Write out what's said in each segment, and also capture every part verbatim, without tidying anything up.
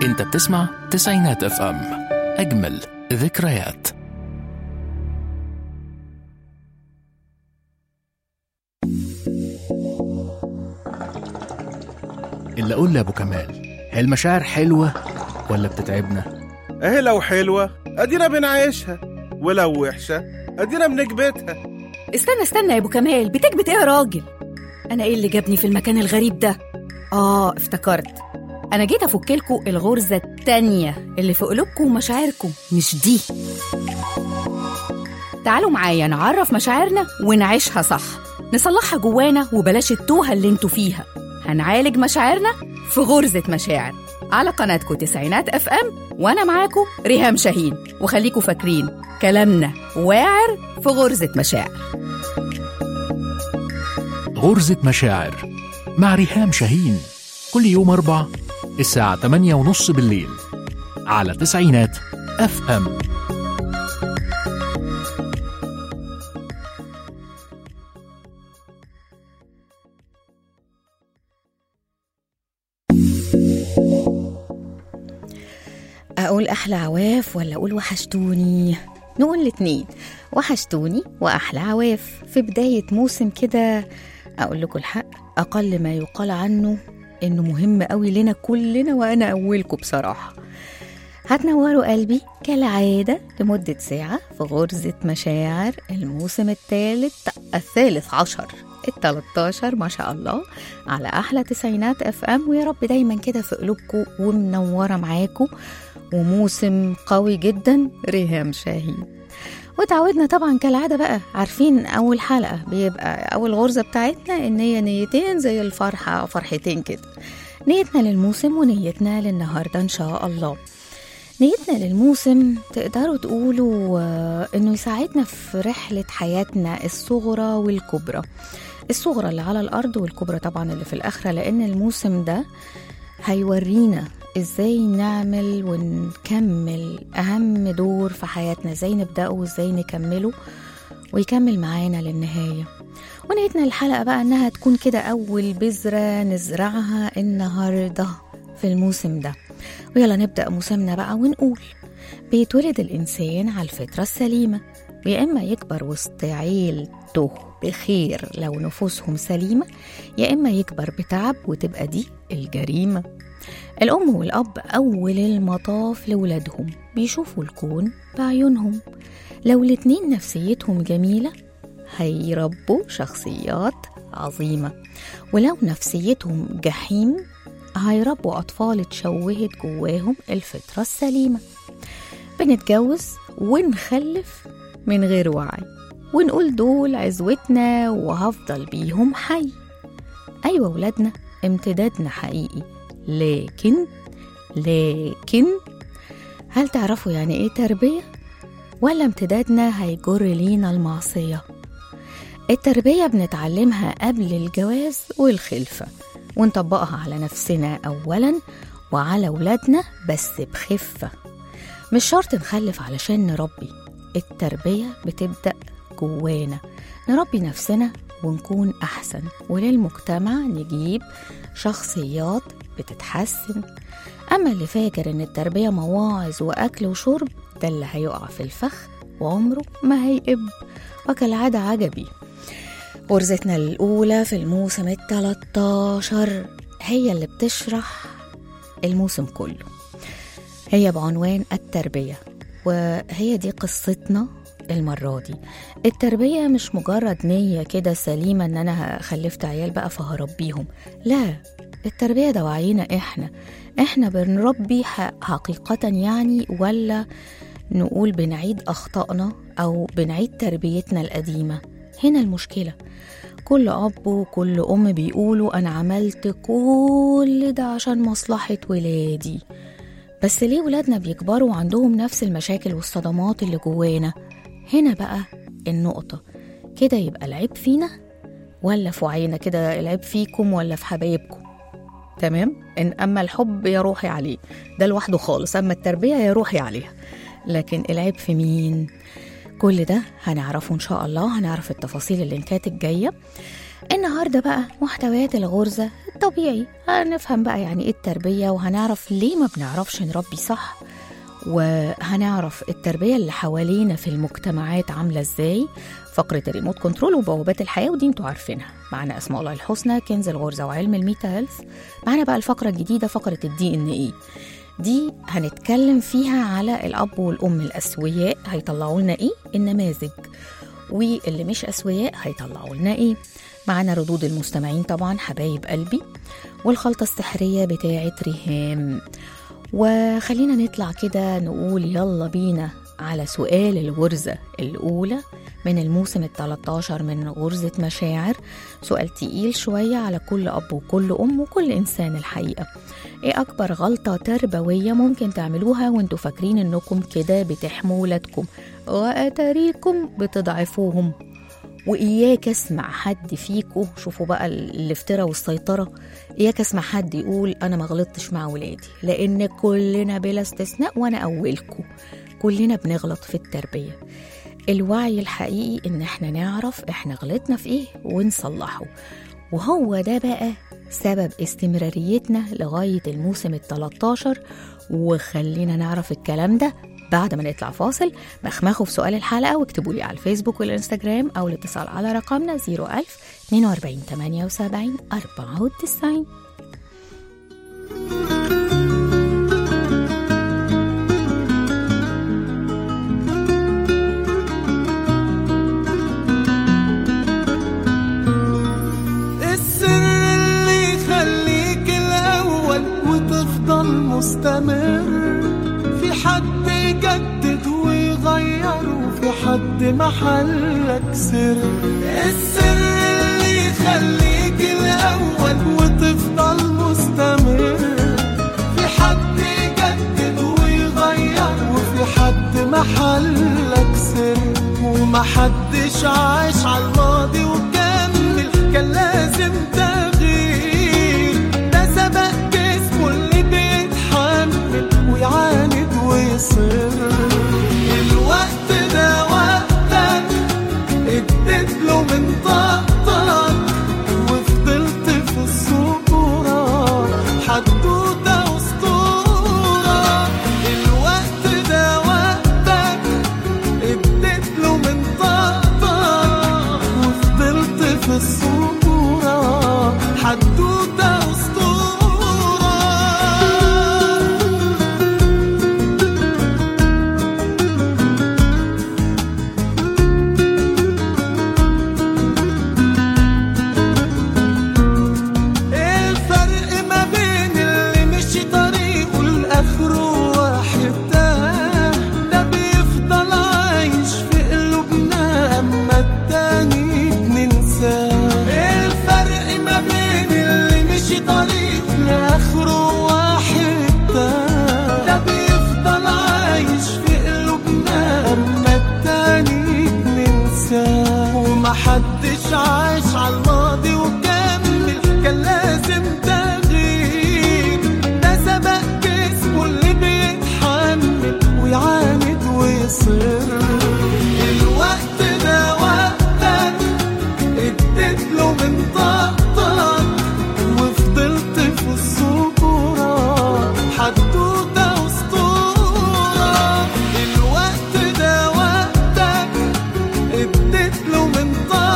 انت بتسمع تسعينات اف ام، اجمل ذكريات. اللي اقول لابو كمال، هي المشاعر حلوه ولا بتتعبنا؟ اهي لو حلوه ادينا بنعيشها، ولو وحشه ادينا بنكبتها. استنى استنى يا ابو كمال، بتكبت ايه يا راجل؟ انا ايه اللي جابني في المكان الغريب ده؟ اه افتكرت، انا جيت افكلكوا الغرزه التانية اللي في قلوبكم ومشاعركم، مش دي. تعالوا معايا نعرف مشاعرنا ونعيشها صح، نصلحها جوانا وبلاش التوهه اللي انتوا فيها. هنعالج مشاعرنا في غرزه مشاعر على قناتكم تسعينات اف ام، وانا معاكم ريهام شاهين. وخليكوا فاكرين كلامنا واعر في غرزه مشاعر. غرزة مشاعر مع ريهام شاهين، كل يوم أربع الساعة تمانية ونص بالليل على تسعينات اف ام. أقول أحلى عواف ولا أقول وحشتوني؟ نقول الاتنين، وحشتوني وأحلى عواف. في بداية موسم كده أقول لكم الحق، أقل ما يقال عنه إنه مهم قوي لنا كلنا، وأنا أولكم بصراحة. هتنوروا قلبي كالعادة لمدة ساعة في غرزة مشاعر الموسم الثالث الثالث عشر التلتاشر ما شاء الله، على أحلى تسعينات اف ام. ويا رب دايما كده في قلوبكم ومنورة معاكم، وموسم قوي جدا ريهام شاهين. وتعودنا طبعا كالعادة بقى، عارفين أول حلقة بيبقى أول غرزة بتاعتنا إن هي نيتين زي الفرحة أو فرحتين كده، نيتنا للموسم ونيتنا للنهاردة إن شاء الله. نيتنا للموسم تقدروا تقولوا إنه يساعدنا في رحلة حياتنا الصغرى والكبرى، الصغرى اللي على الأرض والكبرى طبعا اللي في الآخرة، لأن الموسم ده هيورينا ازاي نعمل ونكمل اهم دور في حياتنا، ازاي نبدأه وازاي نكمله ويكمل معانا للنهاية. ونيتنا الحلقة بقى انها تكون كده اول بذرة نزرعها النهاردة في الموسم ده. ويلا نبدأ موسمنا بقى ونقول: بيتولد الانسان على الفطرة السليمة، ويا اما يكبر وسط عيلته بخير لو نفوسهم سليمة، يا اما يكبر بتعب وتبقى دي الجريمة. الأم والأب أول المطاف لولادهم، بيشوفوا الكون بعيونهم. لو الاتنين نفسيتهم جميلة هيربوا شخصيات عظيمة، ولو نفسيتهم جحيم هيربوا أطفال اتشوهت جواهم الفطرة السليمة. بنتجوز ونخلف من غير وعي، ونقول دول عزوتنا وهفضل بيهم حي. أيوة ولادنا امتدادنا حقيقي، لكن لكن هل تعرفوا يعني ايه تربية؟ ولا امتدادنا هيجر لينا المعصية؟ التربية بنتعلمها قبل الجواز والخلفة، ونطبقها على نفسنا أولا وعلى ولادنا بس بخفة. مش شرط نخلف علشان نربي، التربية بتبدأ جوانا، نربي نفسنا ونكون أحسن، وللمجتمع نجيب شخصيات بتتحسن. أما اللي فاكر إن التربية مواعظ وأكل وشرب، ده اللي هيقع في الفخ وعمره ما هيقب. وكالعادة عجبي، غرزتنا الأولى في الموسم التلتاشر هي اللي بتشرح الموسم كله، هي بعنوان التربية. وهي دي قصتنا المرة دي. التربية مش مجرد نية كده سليمة ان انا خلفت عيال بقى فهربيهم، لا، التربية ده وعينا احنا احنا بنربي حقيقة يعني، ولا نقول بنعيد اخطائنا او بنعيد تربيتنا القديمة. هنا المشكلة. كل اب وكل ام بيقولوا انا عملت كل ده عشان مصلحة ولادي، بس ليه ولادنا بيكبروا وعندهم نفس المشاكل والصدمات اللي جوانا؟ هنا بقى النقطة. كده يبقى العيب فينا ولا في وعينا؟ كده العيب فيكم ولا في حبايبكم؟ تمام؟ إن أما الحب يروحي عليه ده لوحده خالص، أما التربية يروحي عليها، لكن العيب في مين؟ كل ده هنعرفه إن شاء الله، هنعرف التفاصيل اللينكات الجاية. النهاردة بقى محتويات الغرزة الطبيعي، هنفهم بقى يعني ايه التربية، وهنعرف ليه ما بنعرفش نربي صح، وهنعرف التربية اللي حوالينا في المجتمعات عاملة ازاي، فقرة الريموت كنترول وبوابات الحياة، ودي انتوا عارفينها. معنا اسماء الله الحسنى، كنز الغرزة وعلم الميتا هيلث. معنا بقى الفقرة الجديدة، فقرة الدي ان ايه، دي هنتكلم فيها على الأب والأم الأسوياء هيطلعوا لنا ايه النماذج، واللي مش أسوياء هيطلعوا لنا ايه. معنا ردود المستمعين طبعا حبايب قلبي، والخلطة السحرية بتاعة ريهام. وخلينا نطلع كده نقول يلا بينا على سؤال الغرزة الأولى من الموسم الثلاثة من غرزة مشاعر. سؤال تقيل شوية على كل أب وكل أم وكل إنسان الحقيقة. إيه أكبر غلطة تربوية ممكن تعملوها وانتوا فاكرين إنكم كده بتحموا ولادكم وأتاريكم بتضعفوهم؟ وإياك اسمع حد فيكم، شوفوا بقى الافتراء والسيطرة، إياك اسمع حد يقول أنا ما غلطتش مع ولادي، لأن كلنا بلا استثناء وأنا أولكم كلنا بنغلط في التربية. الوعي الحقيقي إن احنا نعرف احنا غلطنا في ايه ونصلحه، وهو ده بقى سبب استمراريتنا لغاية الموسم الثلاثة. وخلينا نعرف الكلام ده بعد ما نطلع فاصل. مخمخوا في سؤال الحلقة واكتبوا لي على الفيسبوك والإنستجرام أو الاتصال على رقمنا صفر ألف اثنين وأربعين ثمانية وسبعين أربعة وتسعين. مستمر، في حد يجدد ويغير وفي حد محلك سر. السر اللي يخليك الأول وتفضل مستمر، في حد يجدد ويغير وفي حد محلك سر. ومحدش عاش على الماضي وكمل، كان لازم تغيير. ده سبق جسمه اللي بيتحمل ويعاند ويصر. الوقت ده وقتك اديت له من طاقتك وفضلت في الصورة حدوتة واسطورة. الوقت ده وقتك اديت له من طاقتك وفضلت في الصورة حدوتة واسطورة. محدش عاش على الماضي وكمل، كان لازم تغيير. ده سبق جسمه اللي بيتحمل ويعاند ويصر. الوقت ده وقتك اديت له من طاقتك وفضلت في الصورة حدوتة واسطورة. الوقت ده وقتك اديت له من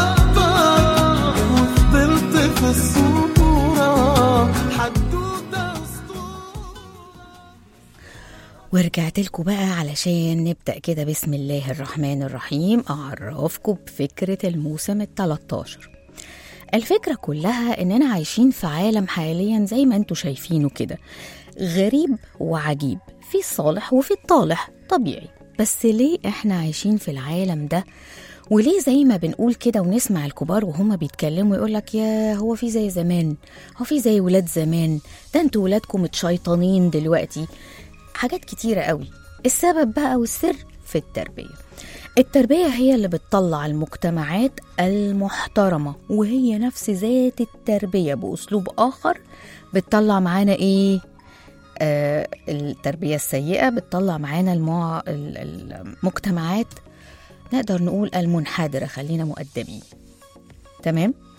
ورجعت لكم بقى علشان نبدأ كده. بسم الله الرحمن الرحيم. أعرفكم بفكرة الموسم الثلاثة. الفكرة كلها إننا عايشين في عالم حاليا زي ما انتوا شايفينه كده، غريب وعجيب، في الصالح وفي الطالح طبيعي. بس ليه احنا عايشين في العالم ده؟ وليه زي ما بنقول كده ونسمع الكبار وهم بيتكلموا يقولك يا هو في زي زمان، هو في زي ولاد زمان، ده انتوا ولادكم متشيطانين دلوقتي، حاجات كتيرة قوي. السبب بقى والسر في التربية. التربية هي اللي بتطلع المجتمعات المحترمة، وهي نفس ذات التربية بأسلوب آخر بتطلع معانا إيه؟ آه التربية السيئة بتطلع معانا المع... المجتمعات نقدر نقول المنحدرة، خلينا مؤدبين. تمام؟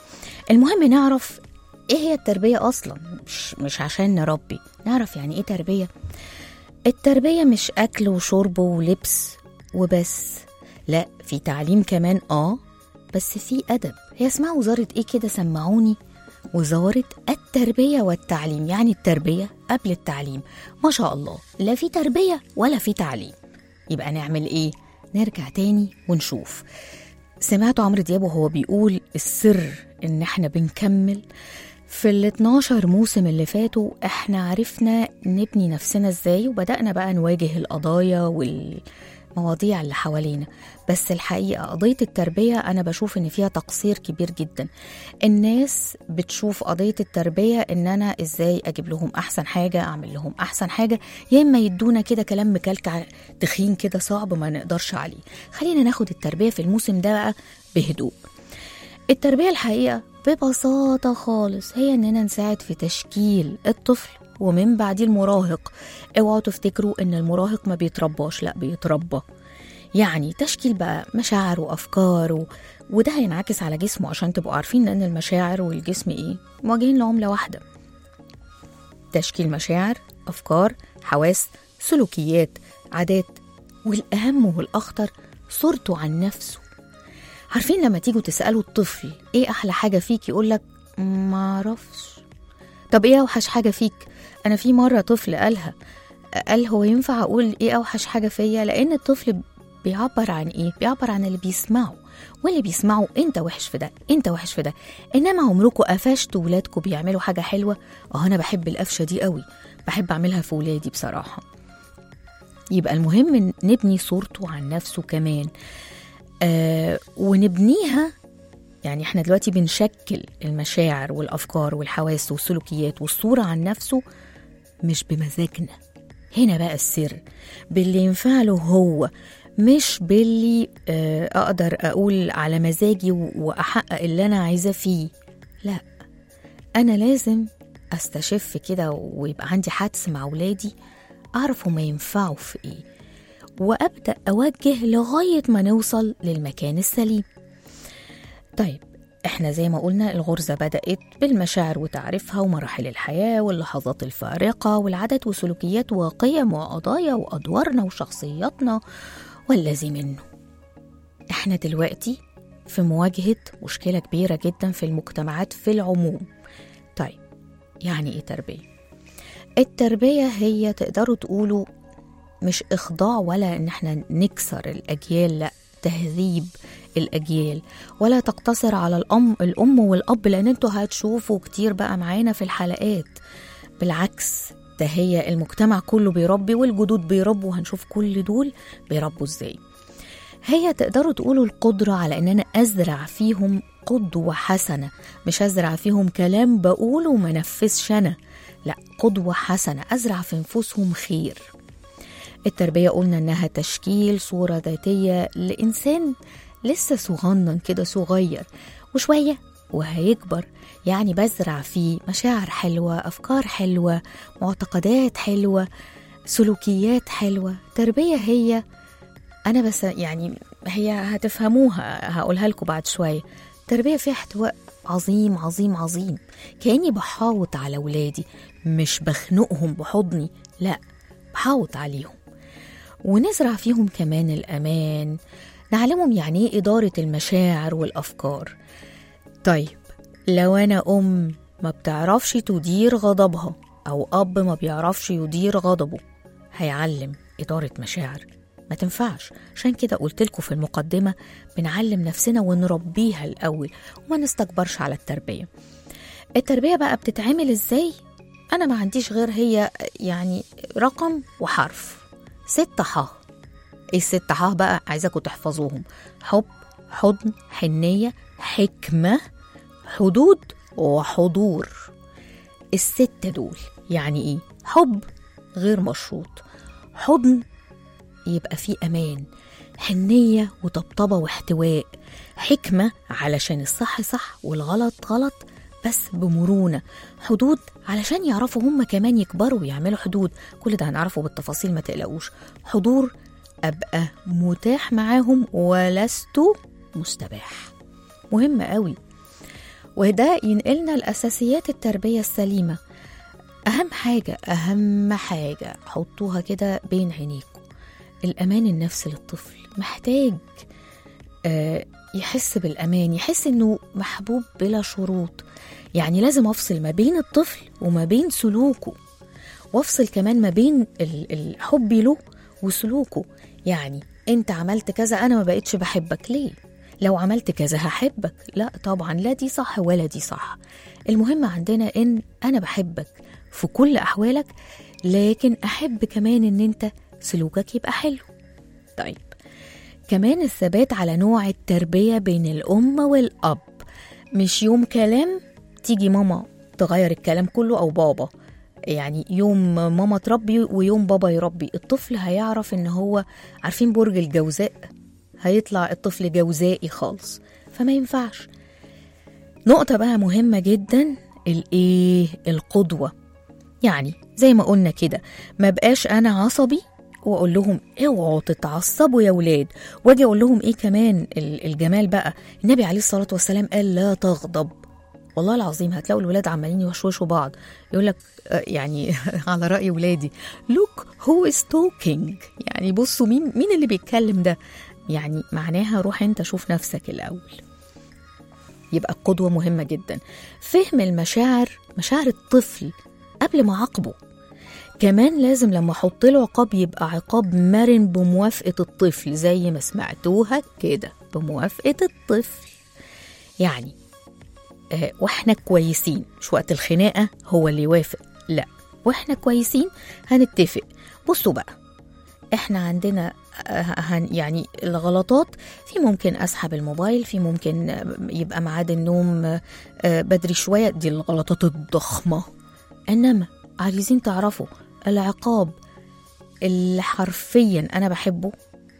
المهم نعرف ايه هي التربية اصلا، مش, مش عشان نربي، نعرف يعني ايه تربية. التربية مش اكل وشرب ولبس وبس، لا، في تعليم كمان اه بس في ادب. هي اسمها وزارة ايه كده، سمعوني؟ وزارة التربية والتعليم، يعني التربية قبل التعليم. ما شاء الله، لا في تربية ولا في تعليم. يبقى نعمل ايه؟ نرجع تاني ونشوف. سمعتوا عمرو دياب وهو بيقول السر ان احنا بنكمل في ال اتناشر موسم اللي فاتوا، احنا عرفنا نبني نفسنا ازاي، وبدأنا بقى نواجه القضايا والمواضيع اللي حوالينا. بس الحقيقة قضية التربية أنا بشوف إن فيها تقصير كبير جدا. الناس بتشوف قضية التربية إن أنا إزاي أجيب لهم أحسن حاجة، أعمل لهم أحسن حاجة، يا إما يدونا كده كلام مكلكع تخين كده صعب ما نقدرش عليه. خلينا ناخد التربية في الموسم ده بقى بهدوء. التربية الحقيقة ببساطة خالص هي إننا نساعد في تشكيل الطفل ومن بعد المراهق. اوعوا تفتكروا إن المراهق ما بيترباش، لا بيتربى. يعني تشكيل بقى مشاعر وأفكار و... وده هينعكس على جسمه، عشان تبقوا عارفين إن المشاعر والجسم إيه، مواجهين لعملة واحدة. تشكيل مشاعر، أفكار، حواس، سلوكيات، عادات، والأهم والأخطر صورته عن نفسه. عارفين لما تيجوا تسألوا الطفل إيه أحلى حاجة فيك، يقولك معرفش. طب إيه أوحش حاجة فيك؟ أنا في مرة طفل قالها، قال هو ينفع أقول إيه أوحش حاجة فيا؟ لأن الطفل بيعبر عن إيه؟ بيعبر عن اللي بيسمعه، واللي بيسمعه أنت وحش في ده، أنت وحش في ده. إنما عمركم قفشتوا ولادكم بيعملوا حاجة حلوة؟ أه أنا بحب القفشة دي قوي، بحب أعملها في ولادي بصراحة. يبقى المهم نبني صورته عن نفسه كمان، آه ونبنيها. يعني احنا دلوقتي بنشكل المشاعر والأفكار والحواس والسلوكيات والصورة عن نفسه مش بمزاجنا. هنا بقى السر، باللي ينفعله هو، مش باللي آه أقدر أقول على مزاجي وأحقق اللي أنا عايزة فيه. لا، أنا لازم أستشف كده ويبقى عندي حدس مع ولادي، أعرف هما ينفعوا في إيه، وأبدأ أوجه لغاية ما نوصل للمكان السليم. طيب احنا زي ما قلنا الغرزة بدأت بالمشاعر وتعريفها ومراحل الحياة واللحظات الفارقة والعادات وسلوكيات وقيم وقضايا وأدوارنا وشخصياتنا والذي منه. احنا دلوقتي في مواجهة مشكلة كبيرة جدا في المجتمعات في العموم. طيب يعني ايه تربية؟ التربية هي تقدروا تقولوا مش إخضاع ولا إن احنا نكسر الأجيال، لا، تهذيب الأجيال، ولا تقتصر على الأم الأم والأب، لأن انتوا هتشوفوا كتير بقى معانا في الحلقات. بالعكس، ده هي المجتمع كله بيربي والجدود بيربوا، وهنشوف كل دول بيربوا ازاي. هي تقدروا تقولوا القدرة على ان انا ازرع فيهم قدوة حسنة، مش ازرع فيهم كلام بقوله وما نفذش انا، لا، قدوة حسنة، ازرع في نفوسهم خير. التربية قلنا انها تشكيل صورة ذاتية لإنسان لسه صغنن كده، صغير وشوية وهيكبر. يعني بزرع فيه مشاعر حلوة، أفكار حلوة، معتقدات حلوة، سلوكيات حلوة. تربية هي أنا بس يعني هي هتفهموها، هقولها لكم بعد شوية. تربية فيها احتواء عظيم عظيم عظيم، كأني بحاوط على ولادي، مش بخنقهم بحضني، لا، بحاوط عليهم. ونزرع فيهم كمان الأمان، نعلمهم يعني ايه إدارة المشاعر والأفكار. طيب لو أنا أم ما بتعرفش تدير غضبها، أو أب ما بيعرفش يدير غضبه، هيعلم إدارة مشاعر؟ ما تنفعش. عشان كده قلتلكوا في المقدمة بنعلم نفسنا ونربيها الأول وما نستكبرش على التربية. التربية بقى بتتعمل إزاي؟ أنا ما عنديش غير هي يعني رقم وحرف، ست حاه. ايه الست حاه بقى؟ عايزاكم تحفظوهم: حب، حضن، حنية، حكمة، حدود، وحضور. الستة دول يعني ايه؟ حب غير مشروط، حضن يبقى فيه أمان، حنية وطبطبة واحتواء، حكمة علشان الصح صح والغلط غلط بس بمرونة، حدود علشان يعرفوا هم كمان يكبروا ويعملوا حدود. كل ده هنعرفه بالتفاصيل، ما تقلقوش. حضور، أبقى متاح معاهم ولست مستباح، مهم قوي. وده ينقلنا لأساسيات التربية السليمة. أهم حاجة أهم حاجة حطوها كده بين عينيكم، الأمان النفسي للطفل. محتاج آه يحس بالأمان، يحس إنه محبوب بلا شروط. يعني لازم أفصل ما بين الطفل وما بين سلوكه، وأفصل كمان ما بين الحب له وسلوكه. يعني أنت عملت كذا أنا ما بقيتش بحبك ليه؟ لو عملت كذا هحبك. لا طبعا، لا دي صح ولا دي صح. المهم عندنا إن أنا بحبك في كل أحوالك، لكن أحب كمان إن أنت سلوكك يبقى حلو. طيب كمان الثبات على نوع التربية بين الأم والأب. مش يوم كلام تيجي ماما تغير الكلام كله أو بابا، يعني يوم ماما تربي ويوم بابا يربي. الطفل هيعرف إن هو، عارفين برج الجوزاء، هيطلع الطفل جوزائي خالص، فما ينفعش. نقطة بقى مهمة جدا، الإيه؟ القدوة. يعني زي ما قلنا كده، ما بقاش أنا عصبي وأقول لهم اوعوا تتعصبوا يا ولاد، واجي أقول لهم إيه كمان الجمال بقى. النبي عليه الصلاة والسلام قال لا تغضب. والله العظيم هتلاقوا الولاد عمالين يوشوشوا بعض، يقول لك يعني على رأي ولادي look who is talking، يعني بصوا مين مين اللي بيتكلم ده. يعني معناها روح انت شوف نفسك الأول. يبقى القدوة مهمة جدا. فهم المشاعر، مشاعر الطفل قبل ما عاقبه. كمان لازم لما احط له عقاب يبقى عقاب مرن بموافقة الطفل، زي ما سمعتوها كده، بموافقة الطفل. يعني اه واحنا كويسين، مش وقت الخناقة هو اللي يوافق، لا، واحنا كويسين هنتفق. بصوا بقى، احنا عندنا اه يعني الغلطات، في ممكن اسحب الموبايل، في ممكن يبقى ميعاد النوم اه بدري شوية، دي الغلطات الضخمة. انما عايزين تعرفوا العقاب اللي حرفيا انا بحبه،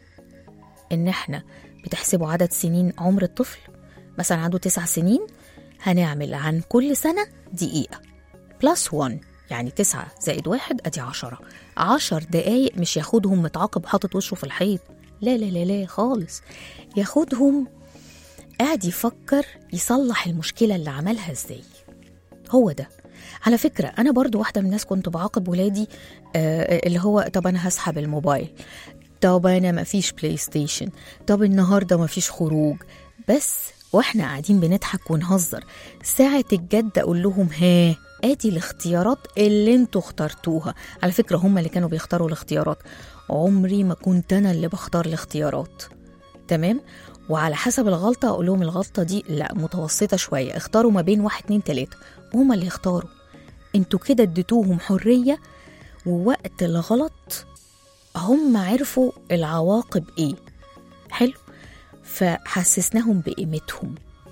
ان احنا بتحسبوا عدد سنين عمر الطفل. مثلا عنده تسع سنين، هنعمل عن كل سنة دقيقة بلس وان، يعني تسعة زائد واحد ادي عشرة. عشر دقايق، مش ياخدهم متعاقب حاطط وشه في الحيط، لا لا لا لا خالص. ياخدهم قاعد يفكر يصلح المشكلة اللي عملها ازاي. هو ده. على فكرة أنا برضو واحدة من الناس كنت بعاقب ولادي، آه اللي هو طب أنا هسحب الموبايل، طب أنا ما فيش بلاي ستيشن، طب النهاردة ما فيش خروج. بس وإحنا قاعدين بنضحك ونهزر، ساعة الجد أقول لهم ها آدي الاختيارات اللي انتوا اخترتوها. على فكرة هم اللي كانوا بيختاروا الاختيارات، عمري ما كنت أنا اللي بختار الاختيارات. تمام؟ وعلى حسب الغلطة أقول لهم الغلطة دي لا متوسطة شوية، اختاروا ما بين واحد اتنين تلاتة، وهم اللي اختاروا. انتوا كده اديتوهم حرية، ووقت الغلط هم عرفوا العواقب ايه. حلو، فحسسناهم بقيمتهم.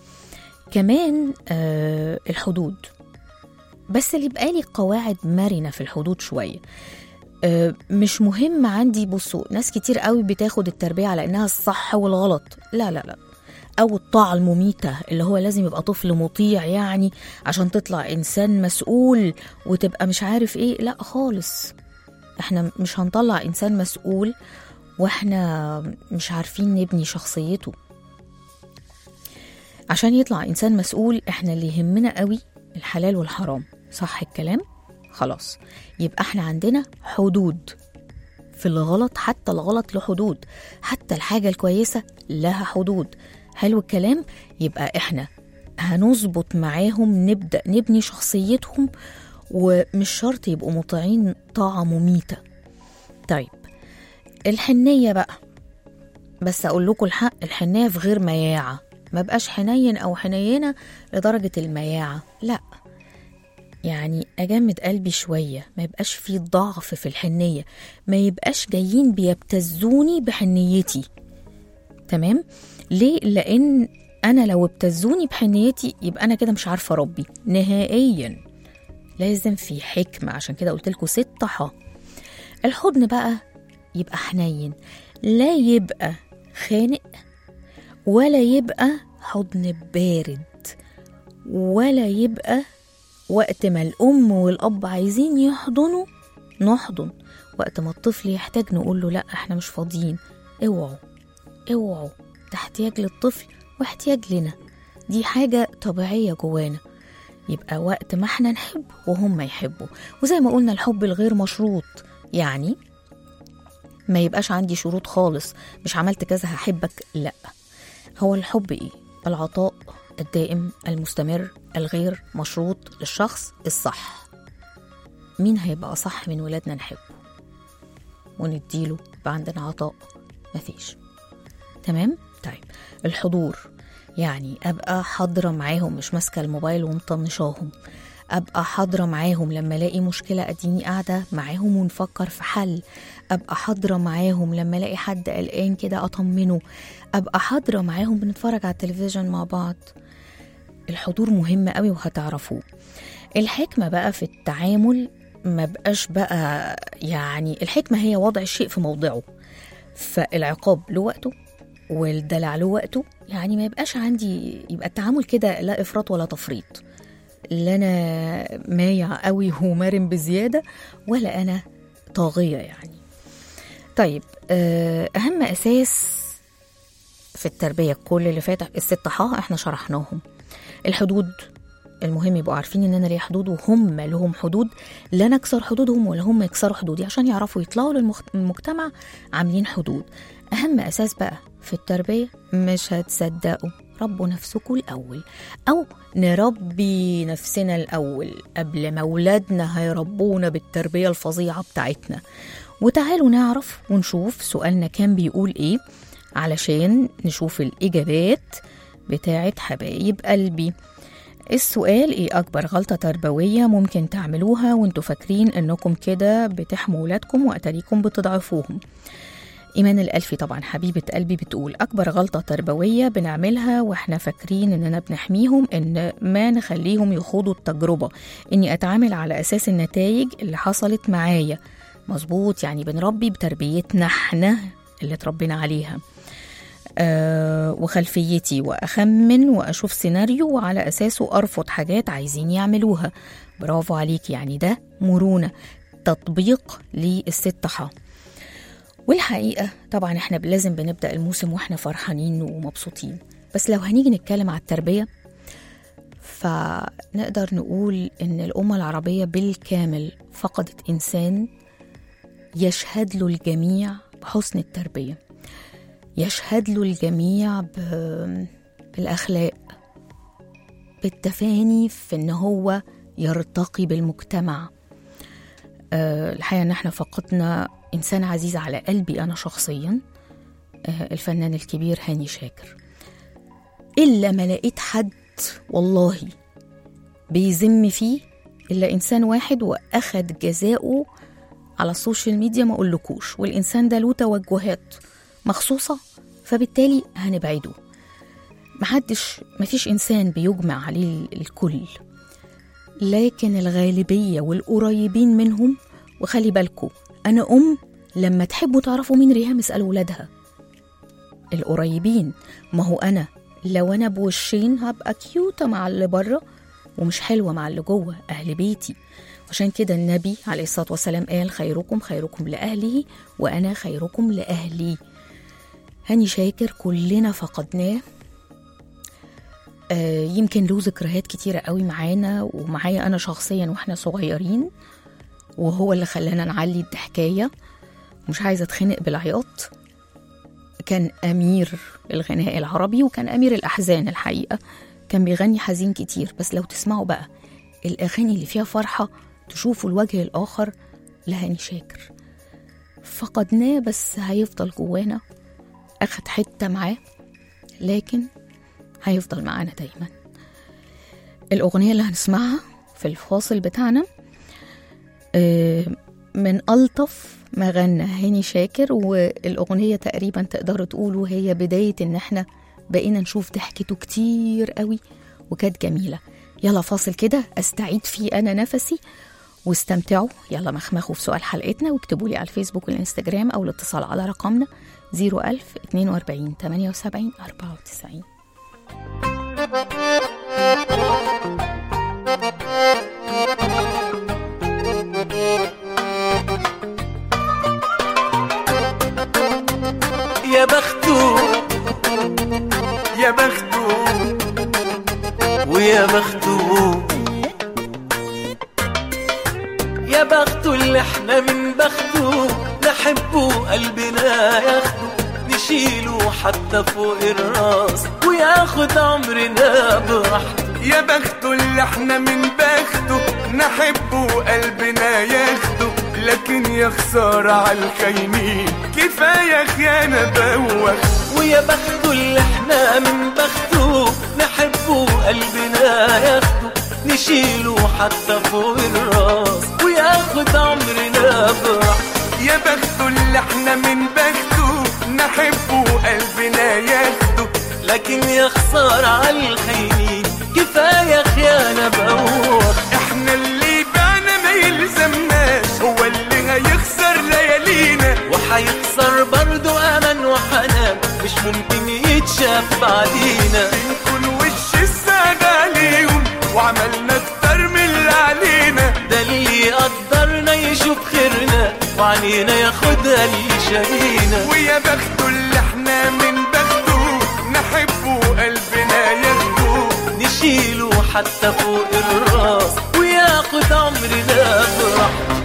كمان آه الحدود، بس اللي يبقى لي قواعد مرنة في الحدود شوية. آه مش مهم عندي. بصوا ناس كتير قوي بتاخد التربية على انها الصح والغلط، لا لا لا، أو الطاعة المميتة اللي هو لازم يبقى طفل مطيع يعني عشان تطلع إنسان مسؤول وتبقى مش عارف إيه. لا خالص، إحنا مش هنطلع إنسان مسؤول وإحنا مش عارفين نبني شخصيته. عشان يطلع إنسان مسؤول إحنا اللي يهمنا قوي الحلال والحرام، صح الكلام؟ خلاص، يبقى إحنا عندنا حدود في الغلط، حتى الغلط له حدود، حتى الحاجة الكويسة لها حدود. حلو الكلام؟ يبقى احنا هنظبط معاهم، نبدأ نبني شخصيتهم، ومش شرط يبقوا مطيعين طاعة مميتة. طيب الحنية بقى، بس أقول لكم الحق، الحنية في غير مياعة. ما بقاش حنين أو حنينة لدرجة المياعة، لا، يعني أجمد قلبي شوية، ما يبقاش فيه ضعف في الحنية، ما يبقاش جايين بيبتزوني بحنيتي. تمام؟ ليه؟ لأن أنا لو ابتزوني بحنيتي يبقى أنا كده مش عارفة ربي نهائيا. لازم في حكمة، عشان كده قلت لكم ست حا. الحضن بقى يبقى حنين، لا يبقى خانق، ولا يبقى حضن بارد، ولا يبقى وقت ما الأم والأب عايزين يحضنوا نحضن، وقت ما الطفل يحتاج نقول له لا احنا مش فاضيين. اوعوا اوعوا، ده احتياج للطفل واحتياج لنا. دي حاجة طبيعية جوانا، يبقى وقت ما احنا نحب وهم يحبوا. وزي ما قلنا الحب الغير مشروط، يعني ما يبقاش عندي شروط خالص، مش عملت كذا هحبك، لا. هو الحب ايه؟ العطاء الدائم المستمر الغير مشروط للشخص الصح. مين هيبقى صح من ولادنا نحبه ونديله يبقى عندنا عطاء؟ مفيش. تمام؟ طيب الحضور، يعني أبقى حاضرة معاهم، مش ماسكة الموبايل ومطنشاهم. أبقى حاضرة معاهم لما ألاقي مشكلة أديني قاعدة معاهم ونفكر في حل. أبقى حاضرة معاهم لما ألاقي حد قلقان كده أطمنه. أبقى حاضرة معاهم بنتفرج على التلفزيون مع بعض. الحضور مهم قوي وهتعرفوه. الحكمة بقى في التعامل ما بقاش بقى، يعني الحكمة هي وضع الشيء في موضعه. فالعقاب له وقته والدلع له وقته، يعني ما يبقاش عندي، يبقى التعامل كده لا إفراط ولا تفريط، لا أنا مايع قوي ومرن بزيادة ولا أنا طاغية يعني. طيب أهم أساس في التربية كل اللي فات الست حا احنا شرحناهم. الحدود، المهم يبقوا عارفين ان انا ليا حدود وهم لهم حدود، لا نكسر حدودهم ولا هم يكسروا حدودي، عشان يعرفوا يطلعوا للمجتمع عاملين حدود. اهم اساس بقى في التربية، مش هتصدقوا، ربوا نفسكم الاول، او نربي نفسنا الاول قبل ما اولادنا هيربونا بالتربية الفظيعة بتاعتنا. وتعالوا نعرف ونشوف سؤالنا كان بيقول ايه علشان نشوف الاجابات بتاعت حبايب قلبي. السؤال ايه اكبر غلطة تربوية ممكن تعملوها وانتوا فاكرين انكم كده بتحموا ولادكم واتاريكم بتضعفوهم؟ ايمان الالفي طبعا حبيبة قلبي بتقول اكبر غلطة تربوية بنعملها واحنا فاكرين اننا بنحميهم ان ما نخليهم يخوضوا التجربة، اني اتعامل على اساس النتائج اللي حصلت معايا. مظبوط، يعني بنربي بتربيتنا احنا اللي تربينا عليها. أه وخلفيتي، وأخمن وأشوف سيناريو وعلى أساسه أرفض حاجات عايزين يعملوها. برافو عليك، يعني ده مرونة، تطبيق للست حا. والحقيقة طبعا احنا لازم بنبدأ الموسم واحنا فرحانين ومبسوطين، بس لو هنيجي نتكلم على التربية فنقدر نقول إن الأمة العربية بالكامل فقدت إنسان يشهد له الجميع بحسن التربية، يشهد له الجميع بالأخلاق، بالتفاني في إن هو يرتقي بالمجتمع. أه الحقيقة إن احنا فقدنا إنسان عزيز على قلبي أنا شخصيا، أه الفنان الكبير هاني شاكر. إلا ما لقيت حد والله بيذم فيه إلا إنسان واحد وأخد جزاؤه على السوشيال ميديا ما أقولكوش، والإنسان ده له توجهات مخصوصة فبالتالي هنبعده. محدش، مفيش إنسان بيجمع عليه الكل، لكن الغالبية والقريبين منهم. وخلي بالكم أنا أم، لما تحبوا تعرفوا مين ريهام اسألوا ولادها القريبين. ما هو أنا لو أنا بوشين هبقى كيوتة مع اللي بره ومش حلوة مع اللي جوه أهل بيتي. عشان كده النبي عليه الصلاة والسلام قال خيركم خيركم لأهله وأنا خيركم لأهلي. هاني شاكر كلنا فقدناه، آه يمكن له ذكريات كتيرة قوي معانا ومعايا أنا شخصيا وإحنا صغيرين، وهو اللي خلانا نعلي الضحكاية، مش عايزة أتخنق بالعياط. كان أمير الغناء العربي وكان أمير الأحزان الحقيقة، كان بيغني حزين كتير، بس لو تسمعوا بقى الأغاني اللي فيها فرحة تشوفوا الوجه الآخر لهاني شاكر. فقدناه بس هيفضل جوانا، أخد حتة معاه لكن هيفضل معانا دايما. الأغنية اللي هنسمعها في الفاصل بتاعنا من ألطف ما غنى هاني شاكر، والأغنية تقريبا تقدروا تقولوا هي بداية إن احنا بقينا نشوف ضحكته كتير قوي وكانت جميلة. يلا فاصل كده استعيد فيه أنا نفسي واستمتعوا. يلا مخمخوا في سؤال حلقتنا واكتبوا لي على الفيسبوك والإنستجرام أو الاتصال على رقمنا زيرو ألف اتنين وأربعين تمانية وسبعين أربعة وتسعين. يا بختو يا بختو ويا بخته يا بخته اللي احنا من بخته نحبه قلبنا ياخده نشيله حتى فوق الراس وياخد عمرنا براحته. يا بخته اللي احنا من بخته نحبه قلبنا ياخده لكن يا خسارة عالخاينين كفاية خيانة بوخ. ويا بخته اللي احنا من بخته نحبه قلبنا ياخده نشيله حتى فوق الراس وياخد عمرنا براحته. يا بخته اللي احنا من بخته نحبه قلبنا ياخده لكن يا خسارة عالخاينين كفاية خيانة بوخ. احنا اللي بعنا ما يلزمناش هو اللي هيخسر ليالينا وحيخسر برضو أمل وحنان مش ممكن يتشاف بعدينا. بنكون وش السعادة عليهم وعملنا اكتر من اللي علينا ده اللي قدرنا يشوف خيرنا وعنينا ياخدها اللي شارينا. ويا بخته اللي احنا من بخته نحبه قلبنا ياخده نشيله حتى فوق الراس وياخد عمرنا براحته.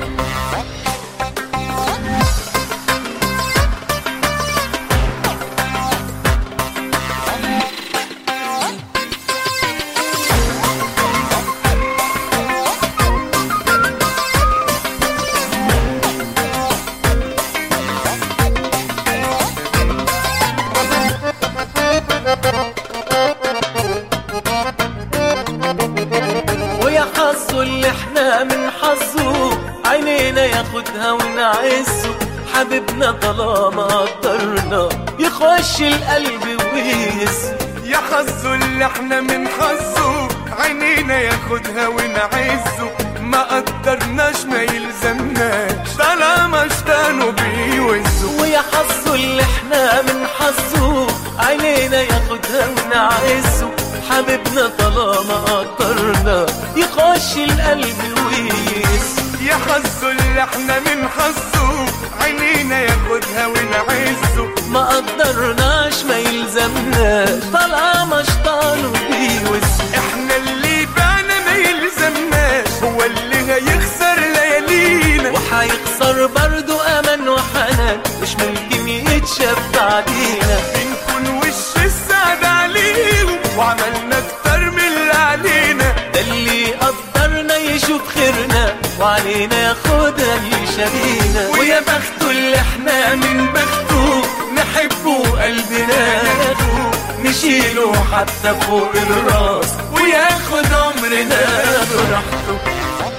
ياخدها ونعزه حبيبنا طالما قدرنا يخش القلب ويهزه. يا حظه اللي احنا من حظه عينينا ياخدها ونعزه ما قدرناش ما يلزمناش طالما اشتانوا بيوزه. ويا حظه اللي احنا من حظه عينينا ياخدها ونعزه حبيبنا طالما قدرنا يخش القلب ويهزه. يا حظه اللي احنا من حظه عينينا ياخدها ونعزه ما قدرناش ما يلزمناش طالما اشطانوا بيوزه. احنا اللي بعنا ما يلزمناش هو اللي هيخسر ليالينا وحيخسر برضو امان وحنان مش ممكن يتشاف بعدينا. بنكون وش السعادة عليهم وعملنا اكتر من اللي علينا ده اللي قدرنا يشوف خيرنا وعلينا ياخدها اللي شارينا. ويا بخته اللي احنا من بخته نحبه قلبنا ياخده نشيله حتى فوق الراس وياخد عمرنا براحته.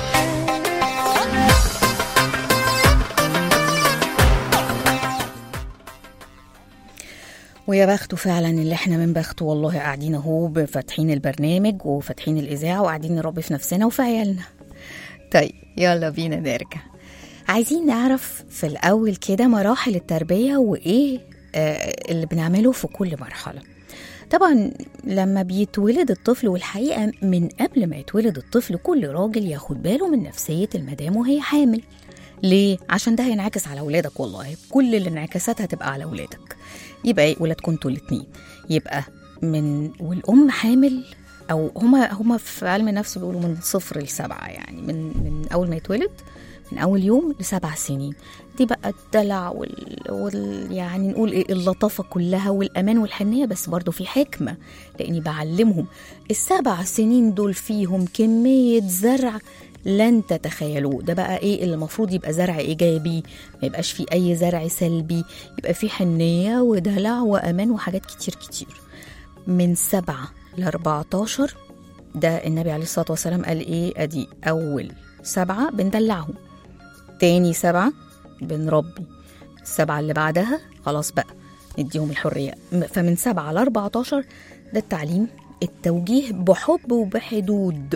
ويا بخته فعلا اللي احنا من بخته والله قاعدين اهو فاتحين البرنامج وفاتحين الإذاعة وقاعدين نربي في نفسنا وفي عيالنا. طيب يلا بينا نرجع. عايزين نعرف في الأول كده مراحل التربية وإيه آه اللي بنعمله في كل مرحلة. طبعا لما بيتولد الطفل والحقيقة من قبل ما يتولد الطفل كل راجل ياخد باله من نفسية المدام وهي حامل. ليه؟ عشان ده هينعكس على ولادك والله كل الانعكاسات هتبقى على ولادك. يبقى ايه ولادكم انتوا الاتنين يبقى من والأم حامل أو هما هما في علم النفس بيقولوا من صفر لسبعة يعني من من أول ما يتولد من أول يوم لسبع سنين. دي بقى الدلع وال, وال يعني نقول إيه اللطافة كلها والأمان والحنية بس برضو في حكمة لأني بعلمهم السبع سنين دول فيهم كمية زرع لن تتخيلوه. ده بقى ايه اللي المفروض يبقى زرع ايجابي ما يبقاش فيه اي زرع سلبي يبقى فيه حنية ودلع وامان وحاجات كتير كتير. من سبعة لاربعتاشر ده النبي عليه الصلاة والسلام قال ايه ادي اول سبعة بندلعهم تاني سبعة بنربي السبعة اللي بعدها خلاص بقى نديهم الحرية. فمن سبعة لاربعتاشر ده التعليم التوجيه بحب وبحدود.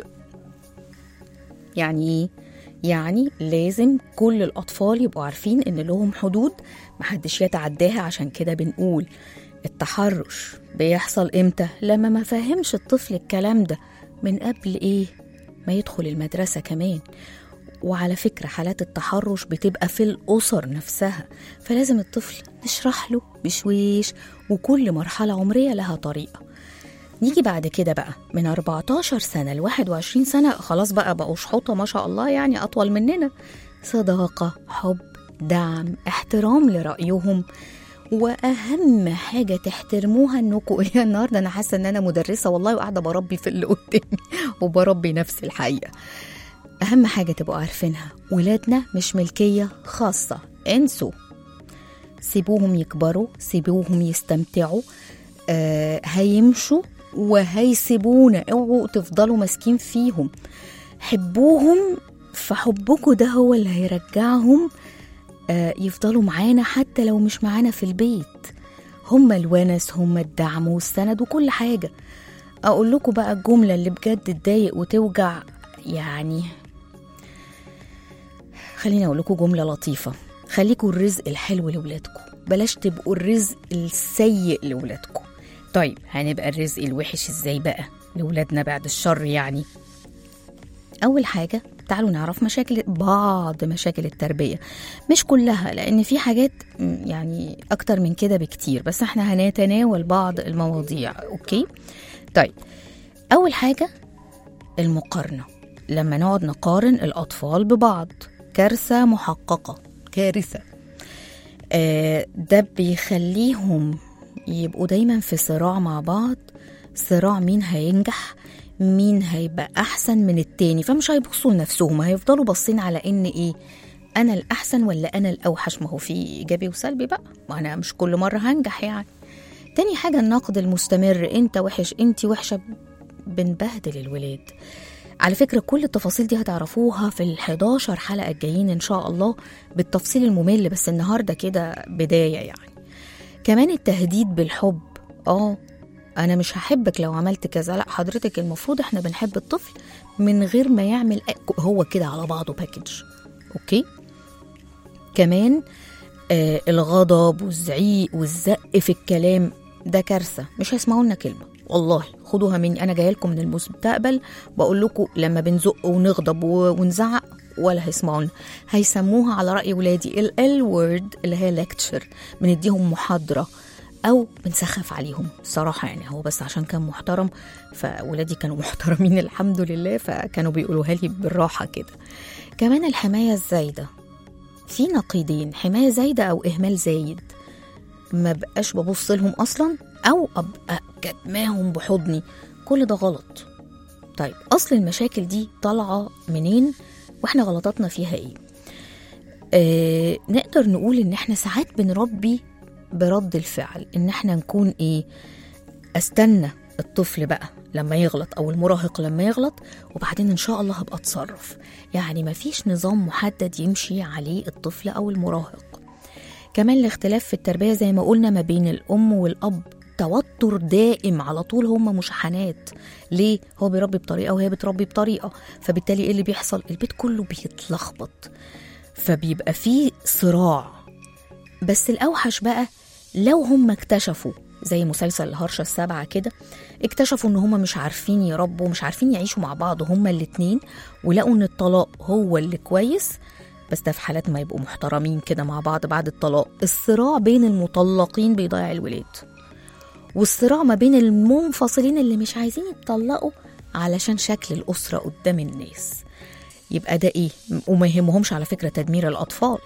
يعني ايه؟ يعني لازم كل الأطفال يبقوا عارفين إن لهم حدود محدش يتعداها. عشان كده بنقول التحرش بيحصل إمتى؟ لما ما فهمش الطفل الكلام ده من قبل إيه؟ ما يدخل المدرسة كمان. وعلى فكرة حالات التحرش بتبقى في الأسر نفسها فلازم الطفل نشرح له بشويش وكل مرحلة عمرية لها طريقة. نيجي بعد كده بقى من أربعتاشر سنة ل واحد وعشرين سنة، خلاص بقى بقوا شحوطة ما شاء الله، يعني أطول مننا. صداقة، حب، دعم، احترام لرأيهم، وأهم حاجة تحترموها إنكم إيه. النهاردة أنا حاسة إن أنا مدرسة والله، وقاعدة بربي في اللي قدامي وبربي نفسي الحقيقة. أهم حاجة تبقوا عارفينها، ولادنا مش ملكية خاصة، انسوا، سيبوهم يكبروا، سيبوهم يستمتعوا، آه هيمشوا وهيسيبونا، اوعوا تفضلوا ماسكين فيهم. حبوهم، فحبكوا ده هو اللي هيرجعهم آه يفضلوا معانا حتى لو مش معانا في البيت. هم الونس، هم الدعم والسند وكل حاجة. أقول لكم بقى الجملة اللي بجد تضايق وتوجع، يعني خليني أقول لكم جملة لطيفة: خليكوا الرزق الحلو لولادكم، بلاش تبقوا الرزق السيء لولادكم. طيب هنبقى الرزق الوحش ازاي بقى لولادنا بعد الشر؟ يعني أول حاجة تعالوا نعرف مشاكل بعض مشاكل التربية، مش كلها لأن في حاجات يعني أكتر من كده بكتير، بس احنا هنتناول بعض المواضيع. أوكي؟ طيب أول حاجة المقارنة، لما نقعد نقارن الأطفال ببعض، كارثة محققة، كارثة. آه ده بيخليهم يبقوا دايما في صراع مع بعض، صراع مين هينجح، مين هيبقى أحسن من التاني، فمش هيبصوا لنفسهم، هيفضلوا باصين على إن إيه، أنا الأحسن ولا أنا الأوحش. ما هو في إيجابي وسلبي بقى، ما أنا مش كل مرة هنجح يعني. تاني حاجة النقد المستمر، أنت وحش، أنت وحشة، بنبهدل الولاد. على فكرة كل التفاصيل دي هتعرفوها في الحداشر حلقة الجايين إن شاء الله بالتفصيل الممل، بس النهاردة كده بداية يعني. كمان التهديد بالحب، آه أنا مش هحبك لو عملت كذا، لا حضرتك المفروض إحنا بنحب الطفل من غير ما يعمل هو كده على بعضه باكج. أوكي؟ كمان آه الغضب والزعيق والزق في الكلام ده كارثة، مش هيسمعوا لنا كلمة والله، خدوها مني، أنا جاية لكم من المستقبل بقول لكم لما بنزق ونغضب ونزعق ولا هيسمعونا، هيسموها على رأي ولادي ال L word اللي هي lecture، بنديهم محاضرة أو بنسخف عليهم صراحة. يعني هو بس عشان كان محترم، فولادي كانوا محترمين الحمد لله، فكانوا بيقولوها لي بالراحة كده. كمان الحماية الزايدة، في نقيضين، حماية زايدة أو إهمال زايد، ما بقاش ببص لهم أصلا أو أبقى كتماهم بحضني، كل ده غلط. طيب أصل المشاكل دي طالعة منين وإحنا غلطاتنا فيها إيه؟ آه نقدر نقول إن إحنا ساعات بنربي برد الفعل، إن إحنا نكون إيه، أستنى الطفل بقى لما يغلط أو المراهق لما يغلط وبعدين إن شاء الله هبقى أتصرف. يعني مفيش نظام محدد يمشي عليه الطفل أو المراهق. كمان الاختلاف في التربية زي ما قلنا ما بين الأم والأب، توتر دائم على طول، هما مشحنات. ليه؟ هو بيربي بطريقة وهي بتربي بطريقة، فبالتالي إيه اللي بيحصل؟ البيت كله بيتلخبط، فبيبقى فيه صراع. بس الأوحش بقى لو هم اكتشفوا زي مسلسل الهرشة السابعة كده، اكتشفوا ان هم مش عارفين يربوا، مش عارفين يعيشوا مع بعض هما الاتنين، ولقوا ان الطلاق هو اللي كويس، بس ده في حالات ما يبقوا محترمين كده مع بعض بعد الطلاق. الصراع بين المطلقين بيضيع الولاد، والصراع ما بين المنفصلين اللي مش عايزين يتطلقوا علشان شكل الأسرة قدام الناس. يبقى ده ايه؟ وما يهمهمش على فكرة تدمير الأطفال.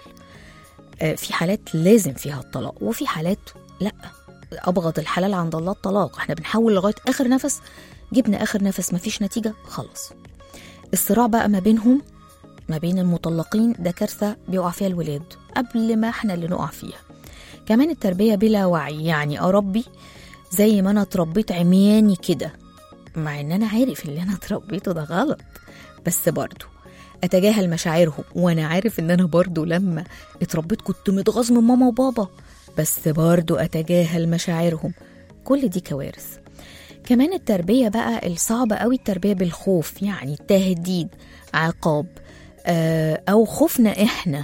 آه في حالات لازم فيها الطلاق، وفي حالات لأ، أبغض الحلال عند الله الطلاق. احنا بنحاول لغاية آخر نفس، جبنا آخر نفس مفيش نتيجة، خلاص. الصراع بقى ما بينهم ما بين المطلقين ده كارثة بيقع فيها الولاد قبل ما احنا اللي نقع فيها. كمان التربية بلا وعي، يعني أربي زي ما أنا اتربيت عمياني كده، مع ان أنا عارف اللي أنا اتربيته ده غلط، بس برضو أتجاهل مشاعرهم، وأنا عارف ان أنا برضو لما اتربيت كنت متغاظ من ماما وبابا، بس برضو أتجاهل مشاعرهم. كل دي كوارث. كمان التربية بقى الصعبة قوي، التربية بالخوف، يعني تهديد، عقاب، أو خوفنا إحنا